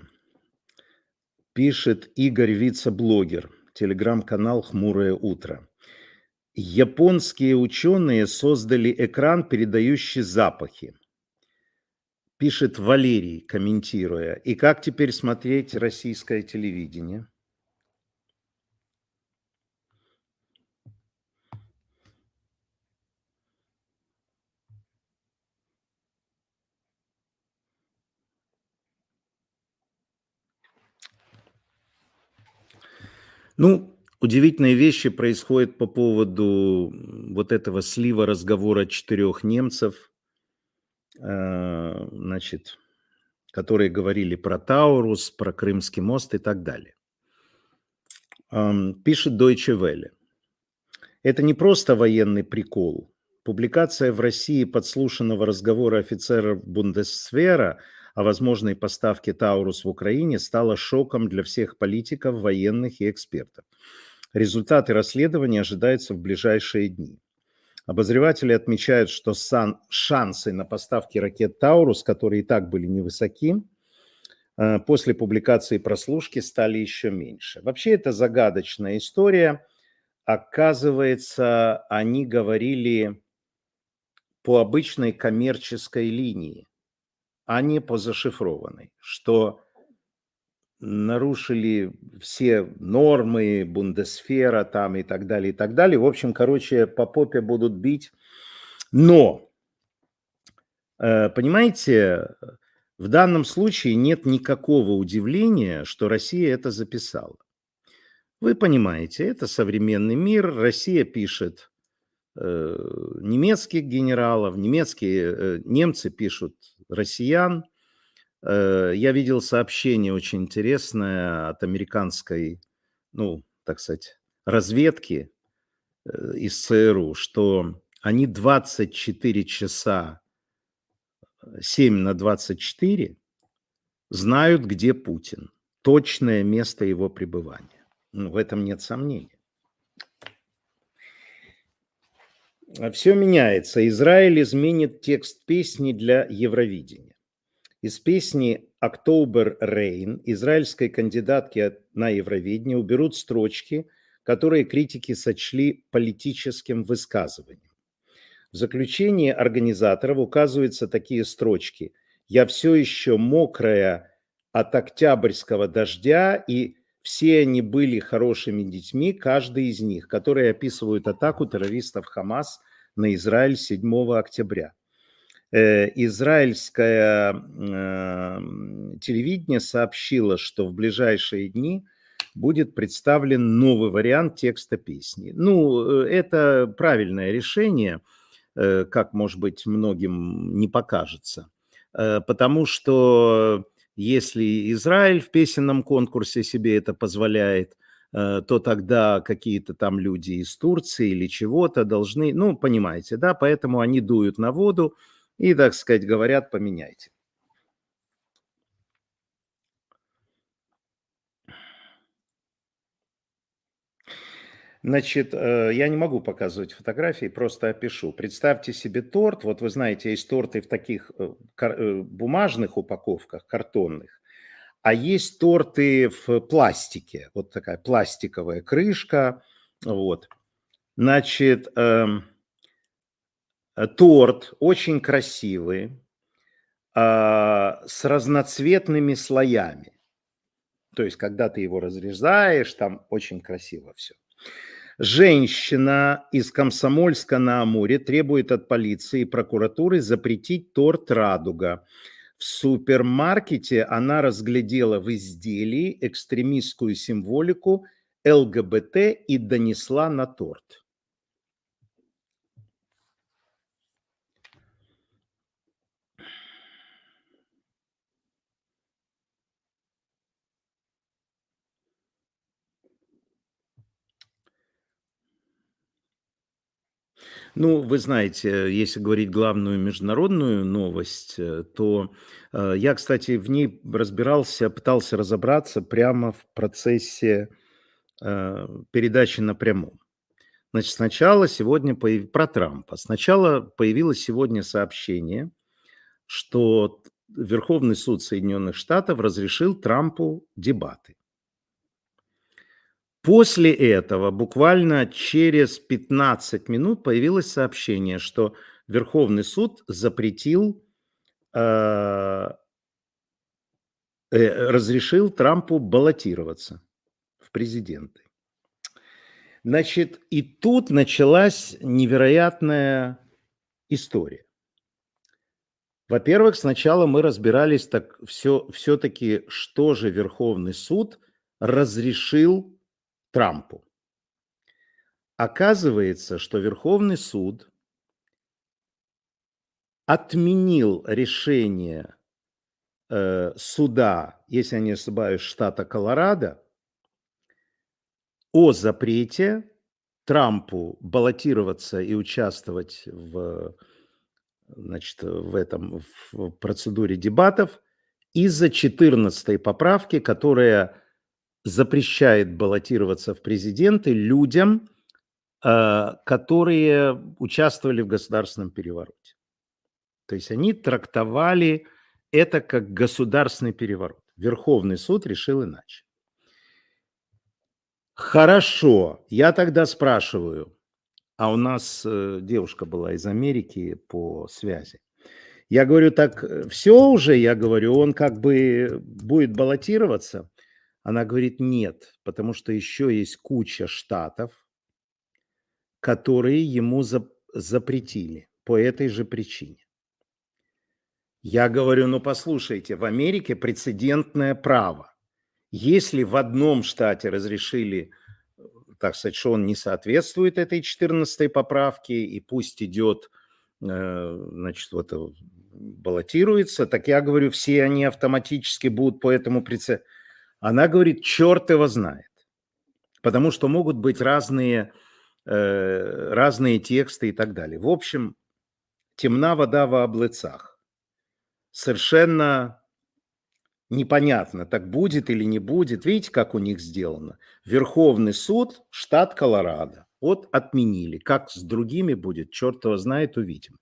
Пишет Игорь, вице-блогер, телеграм-канал «Хмурое утро». Японские ученые создали экран, передающий запахи. Пишет Валерий, комментируя. И как теперь смотреть российское телевидение? Ну, удивительные вещи происходят по поводу вот этого слива разговора четырех немцев, э, значит, которые говорили про Таурус, про Крымский мост и так далее. Ам, Пишет Deutsche Welle. Это не просто военный прикол. Публикация в России подслушанного разговора офицеров Бундесвера о возможной поставке Таурус в Украине стала шоком для всех политиков, военных и экспертов. Результаты расследования ожидаются в ближайшие дни. Обозреватели отмечают, что сан- шансы на поставки ракет Таурус, которые и так были невысоки, э, после публикации прослушки стали еще меньше. Вообще это загадочная история. Оказывается, они говорили по обычной коммерческой линии, а не по зашифрованной, что нарушили все нормы, Бундесвера там и так далее, и так далее. В общем, короче, по попе будут бить. Но, э, понимаете, в данном случае нет никакого удивления, что Россия это записала. Вы понимаете, это современный мир. Россия пишет э, немецких генералов, немецкие, э, немцы пишут россиян. Э, я видел сообщение очень интересное от американской, ну, так сказать, разведки э, из ЦРУ, что они двадцать четыре часа, семь на двадцать четыре знают, где Путин, точное место его пребывания. Ну, в этом нет сомнений. Все меняется. Израиль изменит текст песни для Евровидения. Из песни «October Rain» израильской кандидатки на Евровидение уберут строчки, которые критики сочли политическим высказыванием. В заключении организаторов указываются такие строчки: «Я все еще мокрая от октябрьского дождя», и «все они были хорошими детьми, каждый из них», которые описывают атаку террористов Хамас на Израиль седьмого октября. Э, израильское э, телевидение сообщило, что в ближайшие дни будет представлен новый вариант текста песни. Ну, это правильное решение, э, как, может быть, многим не покажется, э, потому что если Израиль в песенном конкурсе себе это позволяет, э, то тогда какие-то там люди из Турции или чего-то должны, ну, понимаете, да, поэтому они дуют на воду и, так сказать, говорят, поменяйте. Значит, э, я не могу показывать фотографии, просто опишу. Представьте себе торт. Вот вы знаете, есть торты в таких э, кар- э, бумажных упаковках, картонных, а есть торты в пластике. Вот такая пластиковая крышка. Вот. Значит, эм, э, торт очень красивый, а, с разноцветными слоями. То есть, когда ты его разрезаешь, там очень красиво все. Женщина из Комсомольска-на-Амуре требует от полиции и прокуратуры запретить торт «Радуга». В супермаркете она разглядела в изделии экстремистскую символику ЛГБТ и донесла на торт. Ну, вы знаете, если говорить главную международную новость, э, то э, я, кстати, в ней разбирался, пытался разобраться прямо в процессе э, передачи напрямую. Значит, сначала сегодня появ... про Трампа. Сначала появилось сегодня сообщение, что Верховный суд Соединенных Штатов разрешил Трампу дебаты. После этого, буквально через пятнадцать минут, появилось сообщение, что Верховный суд запретил, э, э, разрешил Трампу баллотироваться в президенты. Значит, и тут началась невероятная история. Во-первых, сначала мы разбирались так все, все-таки, что же Верховный суд разрешил Трампу. Оказывается, что Верховный суд отменил решение э, суда, если я не ошибаюсь, штата Колорадо о запрете Трампу баллотироваться и участвовать в, значит, в этом в процедуре дебатов из-за четырнадцатой поправки, которая запрещает баллотироваться в президенты людям, э, которые участвовали в государственном перевороте. То есть они трактовали это как государственный переворот. Верховный суд решил иначе. Хорошо, я тогда спрашиваю, а у нас э, девушка была из Америки по связи. Я говорю, так все уже, я говорю, он как бы будет баллотироваться. Она говорит: нет, потому что еще есть куча штатов, которые ему зап запретили по этой же причине. Я говорю: ну, послушайте, в Америке прецедентное право. Если в одном штате разрешили, э, так сказать, что он не соответствует этой четырнадцатой поправке, и пусть идет, э, значит, вот, э, баллотируется, так я говорю, все они автоматически будут по этому преце Она говорит: черт его знает, потому что могут быть разные, э, разные тексты и так далее. В общем, темна вода во облацах. Совершенно непонятно, так будет или не будет. Видите, как у них сделано? Верховный суд, штат Колорадо. Вот отменили. Как с другими будет, черт его знает, увидим.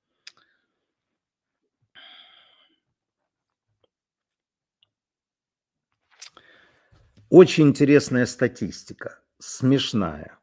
Очень интересная статистика, смешная.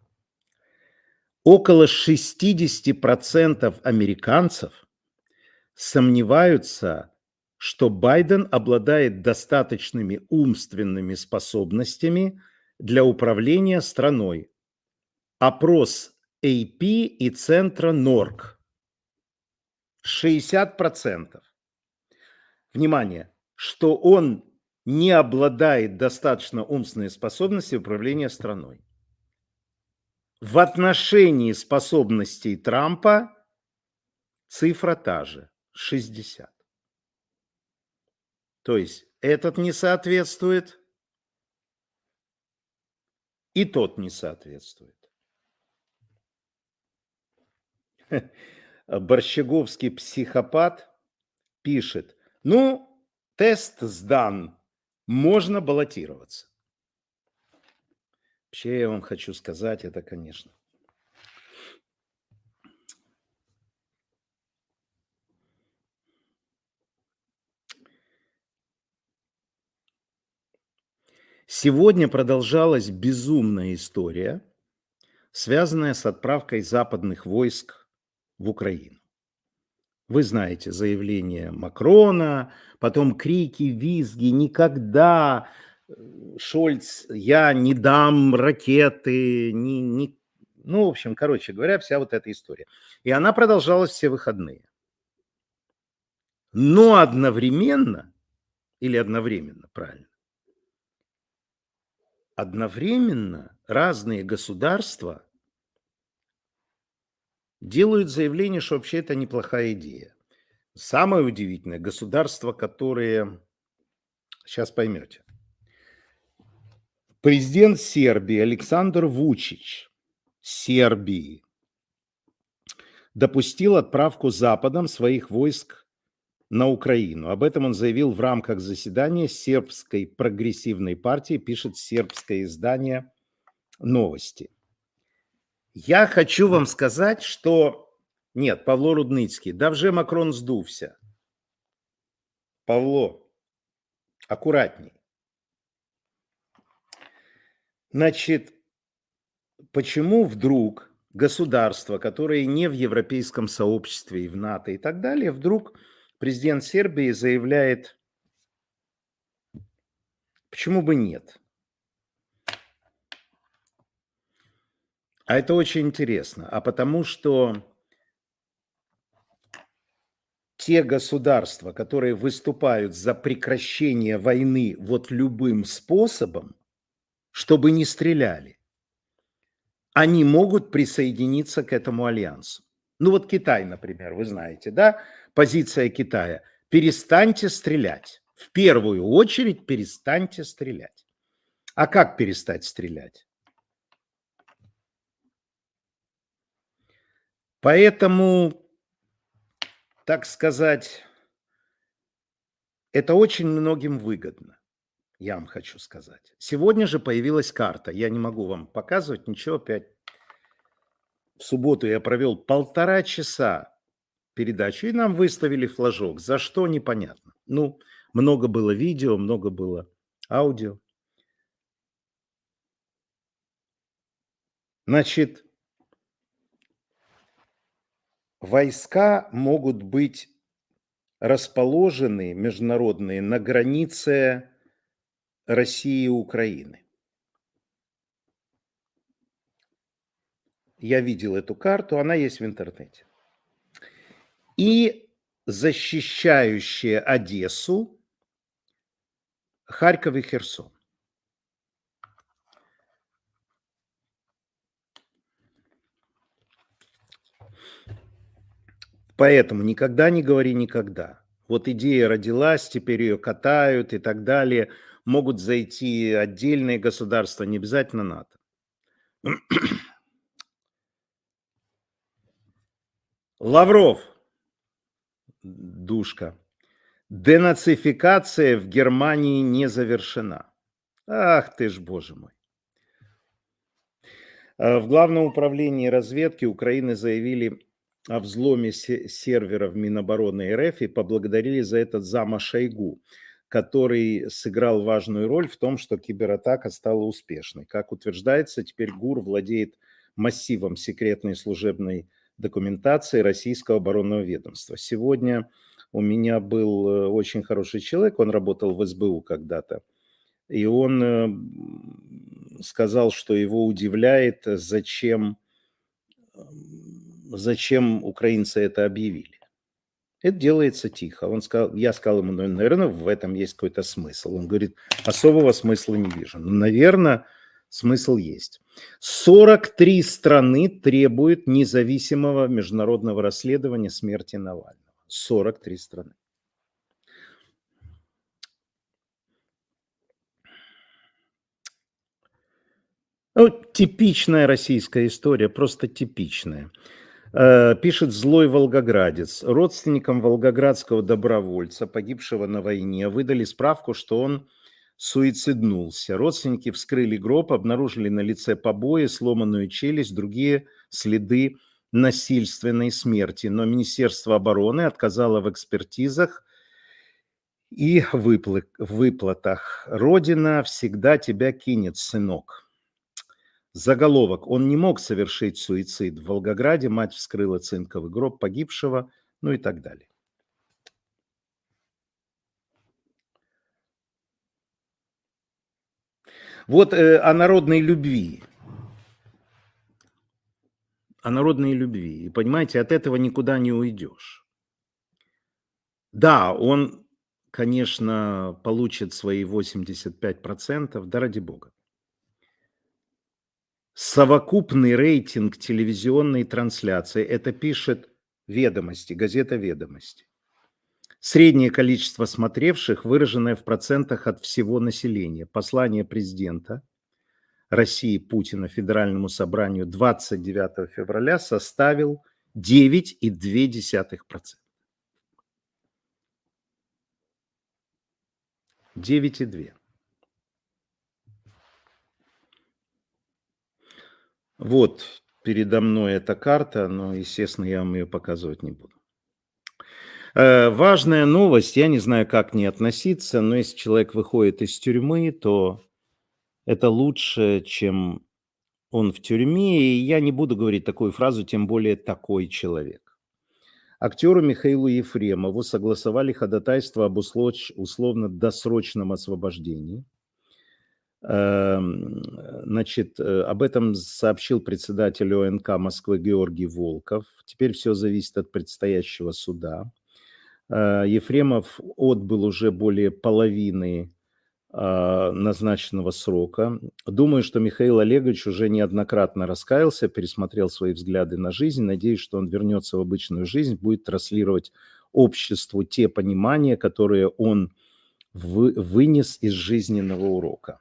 Около шестьдесят процентов американцев сомневаются, что Байден обладает достаточными умственными способностями для управления страной. Опрос эй пи и центра норк. шестьдесят процентов. Внимание, что он не обладает достаточно умственной способностью управления страной. В отношении способностей Трампа цифра та же – шестьдесят. То есть этот не соответствует, и тот не соответствует. Борщеговский психопат пишет: ну, тест сдан, можно баллотироваться. Вообще я вам хочу сказать, это, конечно. Сегодня продолжалась безумная история, связанная с отправкой западных войск в Украину. Вы знаете заявление Макрона, потом крики, визги: никогда, Шольц, я не дам ракеты, не, не... ну, в общем, короче говоря, вся вот эта история. И она продолжалась все выходные. Но одновременно, или одновременно, правильно, одновременно разные государства делают заявление, что вообще это неплохая идея. Самое удивительное, государства, которые... Сейчас поймете. Президент Сербии Александр Вучич, Сербии, допустил отправку Западом своих войск на Украину. Об этом он заявил в рамках заседания сербской прогрессивной партии, пишет сербское издание «Новости». Я хочу вам сказать, что... Нет, Павло Рудницкий, да вже Макрон сдувся. Павло, аккуратней. Значит, почему вдруг государства, которые не в европейском сообществе и в НАТО и так далее, вдруг президент Сербии заявляет, почему бы нет? А это очень интересно, а потому что те государства, которые выступают за прекращение войны вот любым способом, чтобы не стреляли, они могут присоединиться к этому альянсу. Ну вот Китай, например, вы знаете, да, позиция Китая: перестаньте стрелять. В первую очередь перестаньте стрелять. А как перестать стрелять? Поэтому, так сказать, это очень многим выгодно, я вам хочу сказать. Сегодня же появилась карта. Я не могу вам показывать ничего опять. В субботу я провел полтора часа передачу, и нам выставили флажок. За что, непонятно. Ну, много было видео, много было аудио. Значит, войска могут быть расположены, международные, на границе России и Украины. Я видел эту карту, она есть в интернете. И защищающие Одессу, Харьков и Херсон. Поэтому никогда не говори никогда. Вот идея родилась, теперь ее катают и так далее. Могут зайти отдельные государства, не обязательно НАТО. Лавров, душка. Денацификация в Германии не завершена. Ах ты ж, боже мой. В Главном управлении разведки Украины заявили о взломе серверов Минобороны РФ и поблагодарили за это зама Шойгу, который сыграл важную роль в том, что кибератака стала успешной. Как утверждается, теперь ГУР владеет массивом секретной служебной документации российского оборонного ведомства. Сегодня у меня был очень хороший человек, он работал в СБУ когда-то, и он сказал, что его удивляет, зачем, зачем украинцы это объявили. Это делается тихо. Он сказал, я сказал ему, ну, наверное, в этом есть какой-то смысл. Он говорит, особого смысла не вижу. Ну, наверное, смысл есть. сорок три страны требуют независимого международного расследования смерти Навального. сорок три страны. Ну, типичная российская история, просто типичная. Пишет злой волгоградец. Родственникам волгоградского добровольца, погибшего на войне, выдали справку, что он суициднулся. Родственники вскрыли гроб, обнаружили на лице побои, сломанную челюсть, другие следы насильственной смерти. Но Министерство обороны отказало в экспертизах и выплатах. Родина всегда тебя кинет, сынок. Заголовок. Он не мог совершить суицид. В Волгограде мать вскрыла цинковый гроб погибшего, ну и так далее. Вот э, о народной любви. О народной любви. И понимаете, от этого никуда не уйдешь. Да, он, конечно, получит свои восемьдесят пять процентов, да ради бога. Совокупный рейтинг телевизионной трансляции, это пишет «Ведомости», газета «Ведомости». Среднее количество смотревших, выраженное в процентах от всего населения. Послание президента России Путина Федеральному собранию двадцать девятого февраля составил девять целых две десятых процента. девять целых две. Вот передо мной эта карта, но, естественно, я вам ее показывать не буду. Важная новость, я не знаю, как к ней относиться, но если человек выходит из тюрьмы, то это лучше, чем он в тюрьме, и я не буду говорить такую фразу, тем более такой человек. Актеру Михаилу Ефремову согласовали ходатайство об условно-досрочном освобождении. Значит, об этом сообщил председатель ОНК Москвы Георгий Волков. Теперь все зависит от предстоящего суда. Ефремов отбыл уже более половины назначенного срока. Думаю, что Михаил Олегович уже неоднократно раскаялся, пересмотрел свои взгляды на жизнь. Надеюсь, что он вернется в обычную жизнь, будет транслировать обществу те понимания, которые он вы, вынес из жизненного урока.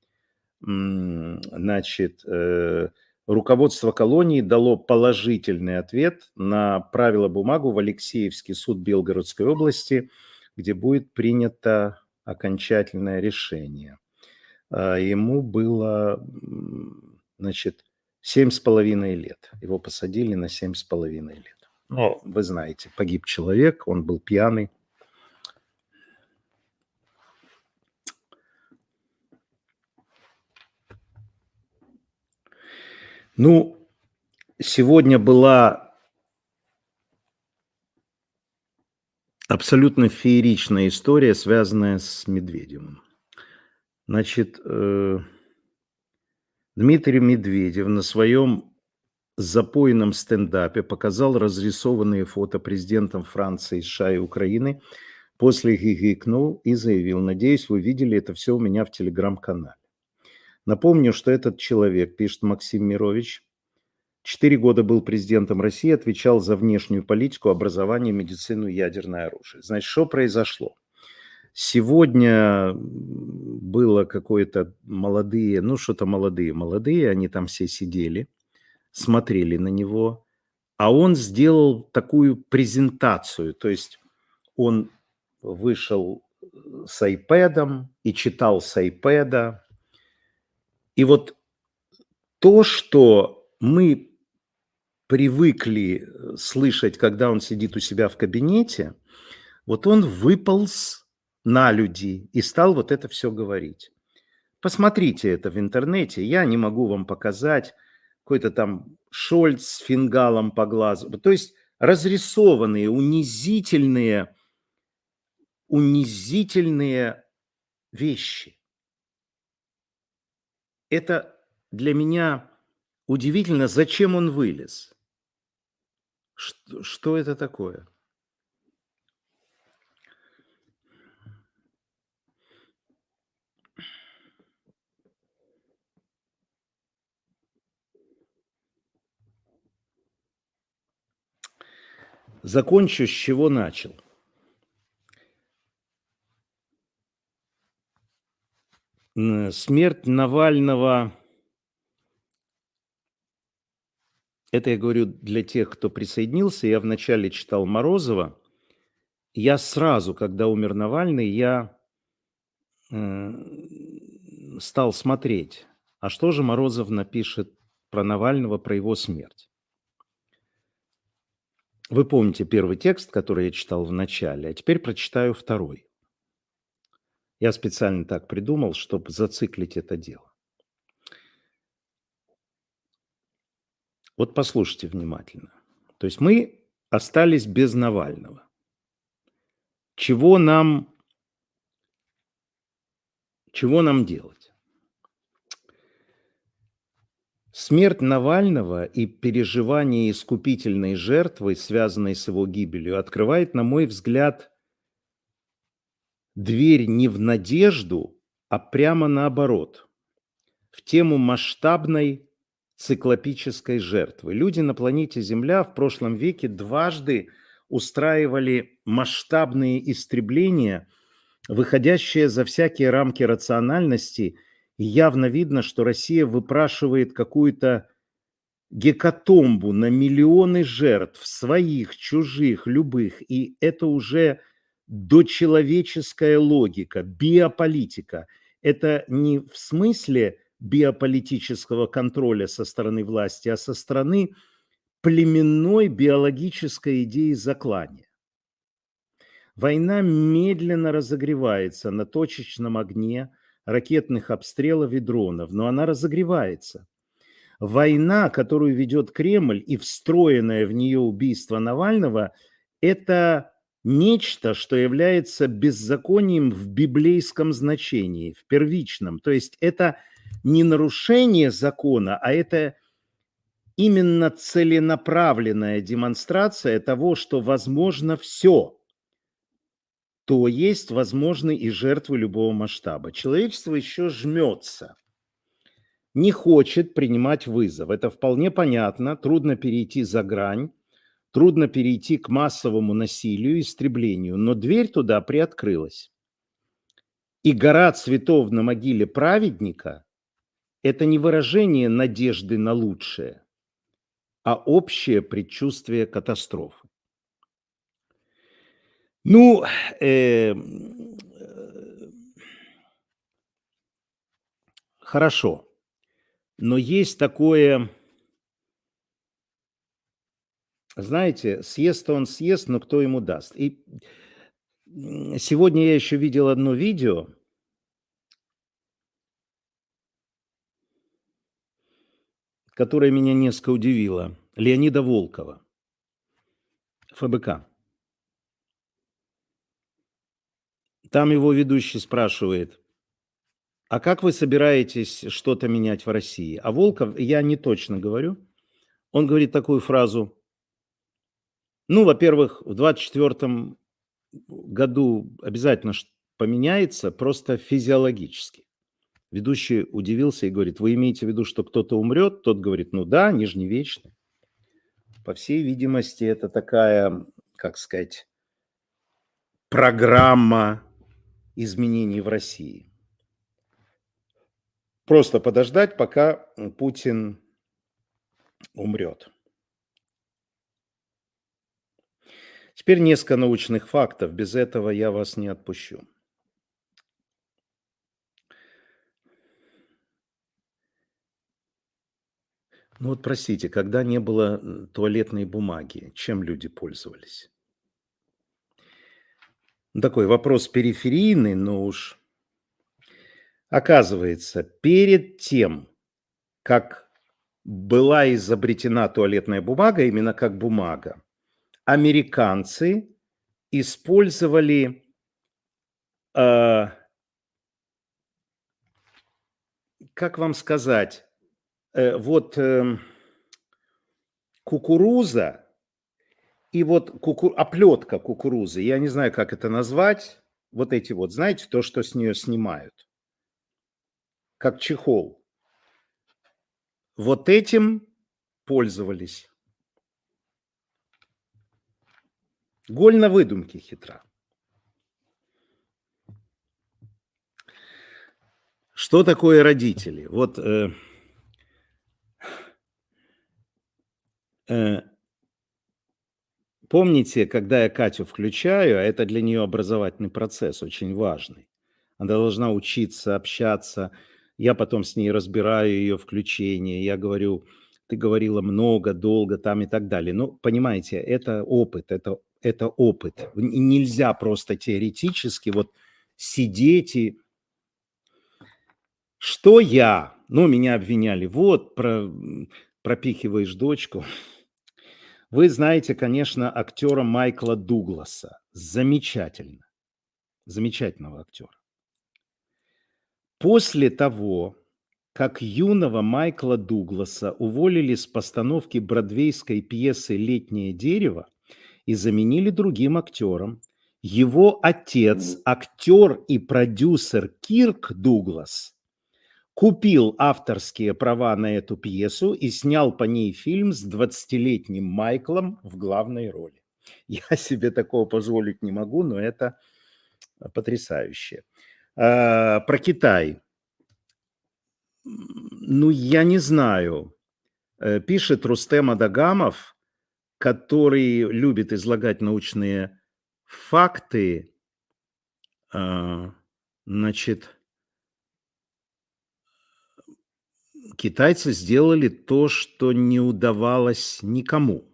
Значит, э, руководство колонии дало положительный ответ на правило бумагу в Алексеевский суд Белгородской области, где будет принято окончательное решение. Ему было, значит, семь с половиной лет. Его посадили на семь с половиной лет. Но вы знаете, погиб человек, он был пьяный. Ну, сегодня была абсолютно фееричная история, связанная с Медведевым. Значит, э, Дмитрий Медведев на своем запойном стендапе показал разрисованные фото президентом Франции, США и Украины, после хихикнул и заявил: «Надеюсь, вы видели это все у меня в телеграм-канале». Напомню, что этот человек, пишет Максим Мирович, четыре года был президентом России, отвечал за внешнюю политику, образование, медицину и ядерное оружие. Значит, что произошло? Сегодня было какое-то молодые, ну что-то молодые, молодые, они там все сидели, смотрели на него, а он сделал такую презентацию, то есть он вышел с айпэдом и читал с айпэда. И вот то, что мы привыкли слышать, когда он сидит у себя в кабинете, вот он выполз на люди и стал вот это все говорить. Посмотрите это в интернете, я не могу вам показать. Какой-то там Шольц с фингалом по глазу. То есть разрисованные, унизительные, унизительные вещи. Это для меня удивительно, зачем он вылез. Что, что это такое? Закончу, с чего начал. Смерть Навального, это я говорю для тех, кто присоединился, я вначале читал Морозова, я сразу, когда умер Навальный, я э, стал смотреть, а что же Морозов напишет про Навального, про его смерть. Вы помните первый текст, который я читал в начале, а теперь прочитаю второй. Я специально так придумал, чтобы зациклить это дело. Вот послушайте внимательно. То есть мы остались без Навального. Чего нам, чего нам делать? Смерть Навального и переживание искупительной жертвы, связанной с его гибелью, открывает, на мой взгляд, дверь не в надежду, а прямо наоборот, в тему масштабной циклопической жертвы. Люди на планете Земля в прошлом веке дважды устраивали масштабные истребления, выходящие за всякие рамки рациональности, и явно видно, что Россия выпрашивает какую-то гекатомбу на миллионы жертв, своих, чужих, любых, и это уже дочеловеческая логика, биополитика. Это не в смысле биополитического контроля со стороны власти, а со стороны племенной биологической идеи заклания. Война медленно разогревается на точечном огне ракетных обстрелов и дронов, но она разогревается. Война, которую ведет Кремль, и встроенное в нее убийство Навального, это нечто, что является беззаконием в библейском значении, в первичном. То есть это не нарушение закона, а это именно целенаправленная демонстрация того, что возможно все. То есть возможны и жертвы любого масштаба. Человечество еще жмется, не хочет принимать вызов. Это вполне понятно. Трудно перейти за грань, трудно перейти к массовому насилию, истреблению. Но дверь туда приоткрылась. И гора цветов на могиле праведника – это не выражение надежды на лучшее, а общее предчувствие катастрофы. Ну, э, хорошо. Но есть такое, знаете, съест он съест, но кто ему даст. И сегодня я еще видел одно видео, которое меня несколько удивило. Леонида Волкова, ФБК. Там его ведущий спрашивает: А как вы собираетесь что-то менять в России? А Волков, я не точно говорю, он говорит такую фразу: ну, во-первых, в двадцать четвёртом году обязательно ш поменяется, просто физиологически. Ведущий удивился и говорит: вы имеете в виду, что кто-то умрет? Тот говорит: ну да, они же не вечны. По всей видимости, это такая, как сказать, программа изменений в России. Просто подождать, пока Путин умрет. Теперь несколько научных фактов. Без этого я вас не отпущу. Ну вот простите, когда не было м, туалетной бумаги, чем люди пользовались? Ну, такой вопрос периферийный, но уж оказывается, перед тем, как была изобретена туалетная бумага, именно как бумага, американцы использовали, э, как вам сказать, э, вот эм, кукуруза и вот куку... оплетка кукурузы, я не знаю, как это назвать, вот эти вот, знаете, то, что с нее снимают, как чехол. Вот этим пользовались. Голь на выдумке хитра. Что такое родители? Вот э, э, помните, когда я Катю включаю, а это для нее образовательный процесс очень важный. Она должна учиться, общаться. Я потом с ней разбираю ее включение. Я говорю, ты говорила много, долго там и так далее. Ну, понимаете, это опыт, это, это опыт. Н- Нельзя просто теоретически вот сидеть и... Что я? Ну, меня обвиняли. Вот, про, м, пропихиваешь дочку. Вы знаете, конечно, актера Майкла Дугласа. Замечательно. Замечательного актера. После того, как юного Майкла Дугласа уволили с постановки бродвейской пьесы «Летнее дерево» и заменили другим актером, его отец, актер и продюсер Кирк Дуглас, купил авторские права на эту пьесу и снял по ней фильм с двадцатилетним Майклом в главной роли. Я себе такого позволить не могу, но это потрясающе. А, про Китай. Ну, я не знаю. Э, Пишет Рустем Адагамов, который любит излагать научные факты. А, Значит, китайцы сделали то, что не удавалось никому.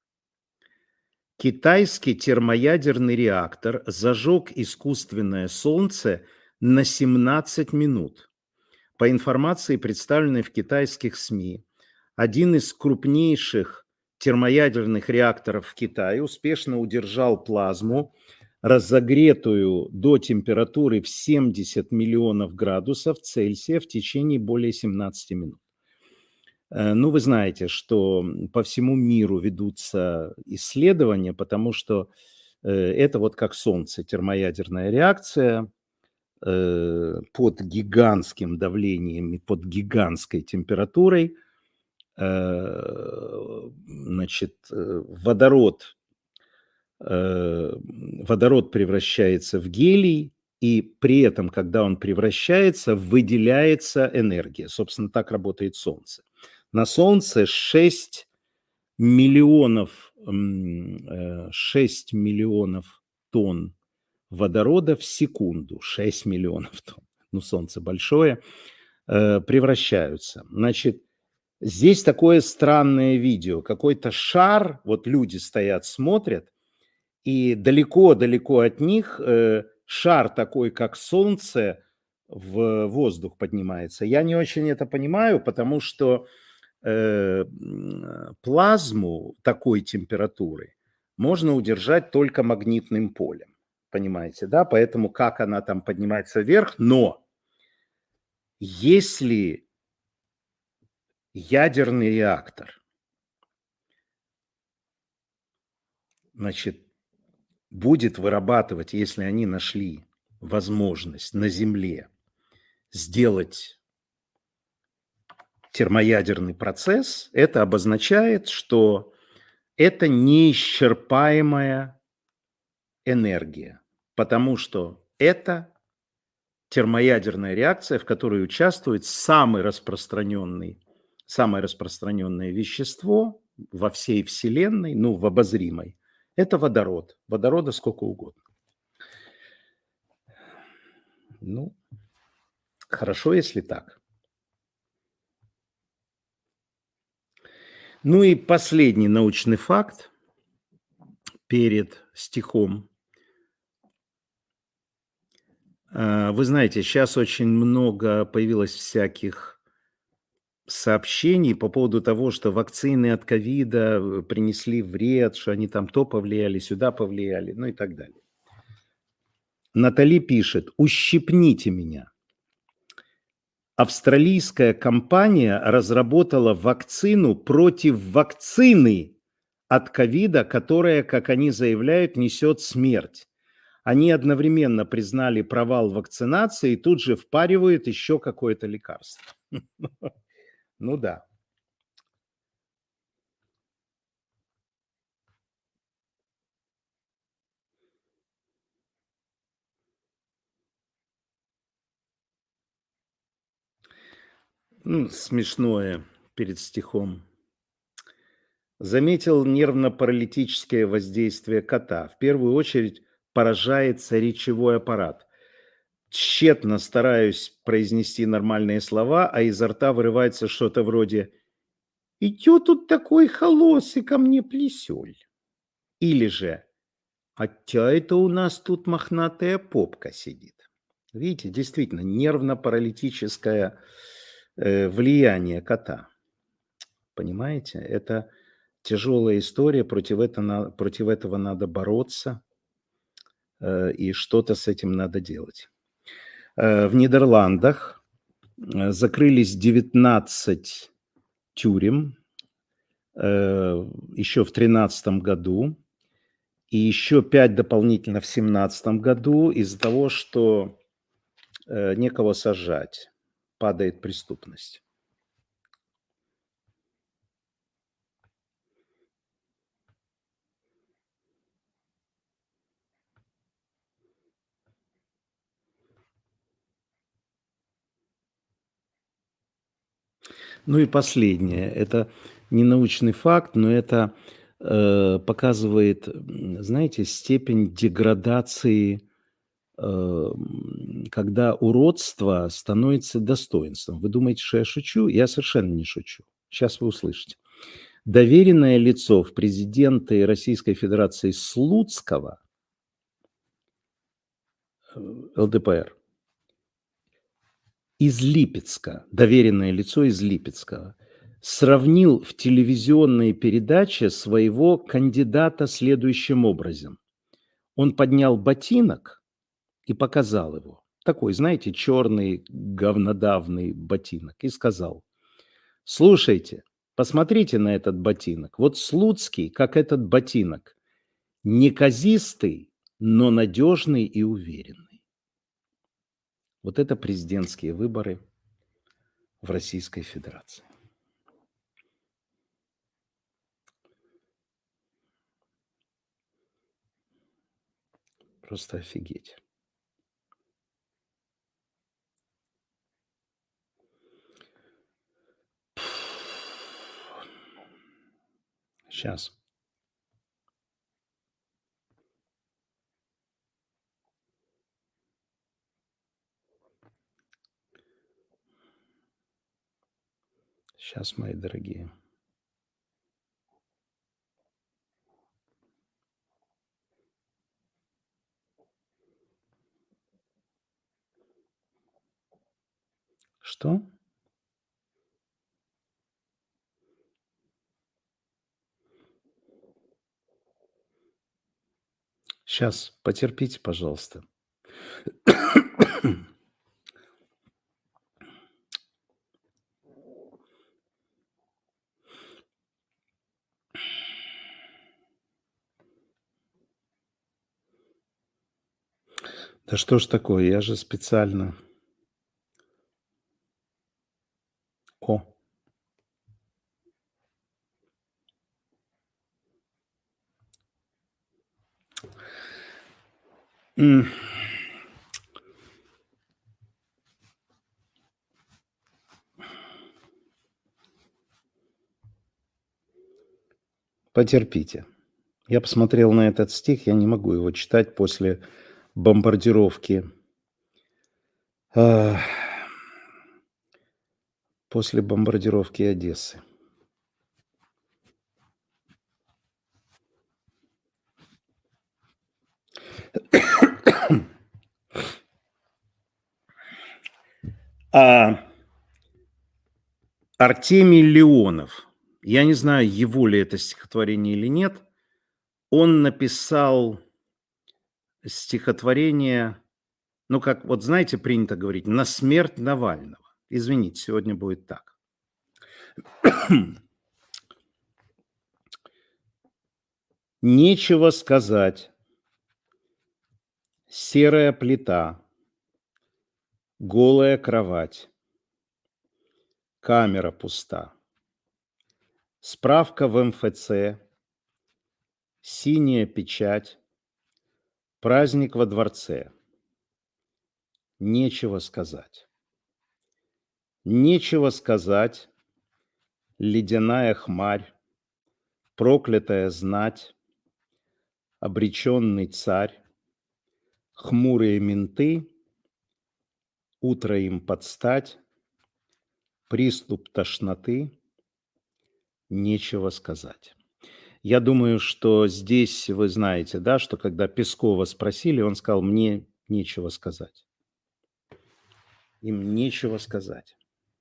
Китайский термоядерный реактор зажег искусственное солнце на семнадцать минут. По информации, представленной в китайских СМИ, один из крупнейших термоядерных реакторов в Китае успешно удержал плазму, разогретую до температуры в семьдесят миллионов градусов Цельсия в течение более семнадцати минут. Э, Ну, вы знаете, что по всему миру ведутся исследования, потому что э, это вот как Солнце, термоядерная реакция э, под гигантским давлением и под гигантской температурой. Э, Значит, э, водород, э, водород превращается в гелий, и при этом, когда он превращается, выделяется энергия. Собственно, так работает Солнце. На Солнце шесть миллионов, м, э, шесть миллионов тонн водорода в секунду. шесть миллионов тонн. Ну, Солнце большое. э, Превращаются. Значит, здесь такое странное видео. Какой-то шар, вот люди стоят, смотрят, и далеко-далеко от них э, шар такой, как Солнце, в воздух поднимается. Я не очень это понимаю, потому что э, м, плазму такой температуры можно удержать только магнитным полем. Понимаете, да? Поэтому как она там поднимается вверх, но Если ядерный реактор, значит, будет вырабатывать, если они нашли возможность на Земле сделать термоядерный процесс, это обозначает, что это неисчерпаемая энергия, потому что это термоядерная реакция, в которой участвует самый распространенный, самое распространенное вещество во всей Вселенной, ну, в обозримой, это водород. Водорода сколько угодно. Ну, хорошо, если так. Ну и последний научный факт перед стихом. Вы знаете, сейчас очень много появилось всяких сообщений по поводу того, что вакцины от ковида принесли вред, что они там то повлияли, сюда повлияли, ну и так далее. Натали пишет: ущипните меня. Австралийская компания разработала вакцину против вакцины от ковида, которая, как они заявляют, несет смерть. Они одновременно признали провал вакцинации и тут же впаривают еще какое-то лекарство. Ну да. Ну, смешное перед стихом. Заметил нервно-паралитическое воздействие кота. В первую очередь поражается речевой аппарат. Тщетно стараюсь произнести нормальные слова, а изо рта вырывается что-то вроде «И чё тут такой холосый ко мне плесёль?» Или же «А чё это у нас тут мохнатая попка сидит?» Видите, действительно, нервно-паралитическое э, влияние кота. Понимаете? Это тяжелая история, против этого, против этого надо бороться, э, и что-то с этим надо делать. Э, в Нидерландах э, закрылись девятнадцать тюрем э, еще в тринадцатом году и еще пять дополнительно в семнадцатом году из-за того, что э, некого сажать, падает преступность. Ну и последнее. Это не научный факт, но это э, показывает, знаете, степень деградации, э, когда уродство становится достоинством. Вы думаете, что я шучу? Я совершенно не шучу. Сейчас вы услышите. Доверенное лицо в президенты Российской Федерации Слуцкого, эл дэ пэ эр, из Липецка, доверенное лицо из Липецка, сравнил в телевизионной передаче своего кандидата следующим образом. Он поднял ботинок и показал его. Такой, знаете, черный говнодавный ботинок. И сказал: слушайте, посмотрите на этот ботинок. Вот Слуцкий, как этот ботинок, неказистый, но надежный и уверенный. Вот это президентские выборы в Российской Федерации. Просто офигеть. Сейчас. Сейчас, мои дорогие. Что? Сейчас, потерпите, пожалуйста. Да что ж такое, я же специально. О. М. Потерпите. Я посмотрел на этот стих, я не могу его читать после бомбардировки а, после бомбардировки Одессы. А Артемий Леонов, я не знаю, его ли это стихотворение или нет, он написал стихотворение, ну, как вот знаете, принято говорить, на смерть Навального. Извините, сегодня будет так. Нечего сказать. Серая плита, голая кровать, камера пуста. Справка в эм эф це, синяя печать, праздник во дворце. Нечего сказать. Нечего сказать, ледяная хмарь, проклятая знать, обреченный царь, хмурые менты, утро им подстать, приступ тошноты, нечего сказать. Я думаю, что здесь вы знаете, да, что когда Пескова спросили, он сказал: мне нечего сказать. Им нечего сказать.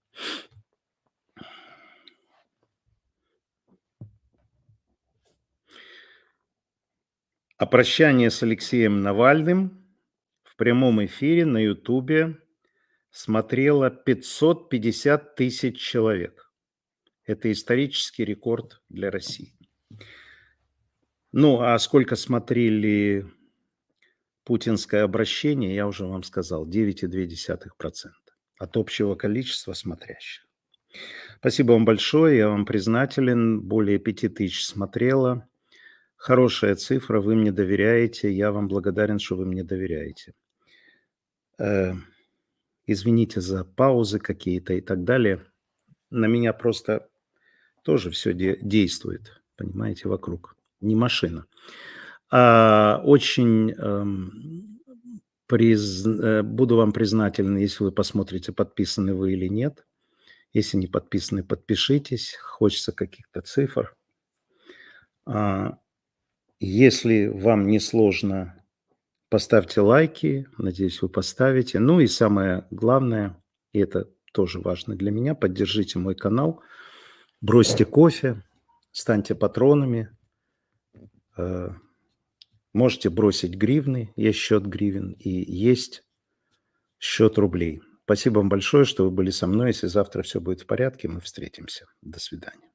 А прощание с Алексеем Навальным в прямом эфире на Ютубе смотрело пятьсот пятьдесят тысяч человек. Это исторический рекорд для России. Ну, а сколько смотрели путинское обращение, я уже вам сказал, девять целых две десятых процента от общего количества смотрящих. Спасибо вам большое, я вам признателен. Более пяти тысяч смотрело. Хорошая цифра, вы мне доверяете, я вам благодарен, что вы мне доверяете. Э, извините за паузы какие-то и так далее. На меня просто тоже все де- действует, понимаете, вокруг. Не машина. А, очень эм, приз- э, буду вам признателен, если вы посмотрите, подписаны вы или нет. Если не подписаны, подпишитесь. Хочется каких-то цифр. А, если вам не сложно, поставьте лайки. Надеюсь, вы поставите. Ну и самое главное, и это тоже важно для меня, поддержите мой канал. Бросьте кофе, станьте патронами. Э, можете бросить гривны, есть счет гривен и есть счет рублей. Спасибо вам большое, что вы были со мной. Если завтра все будет в порядке, мы встретимся. До свидания.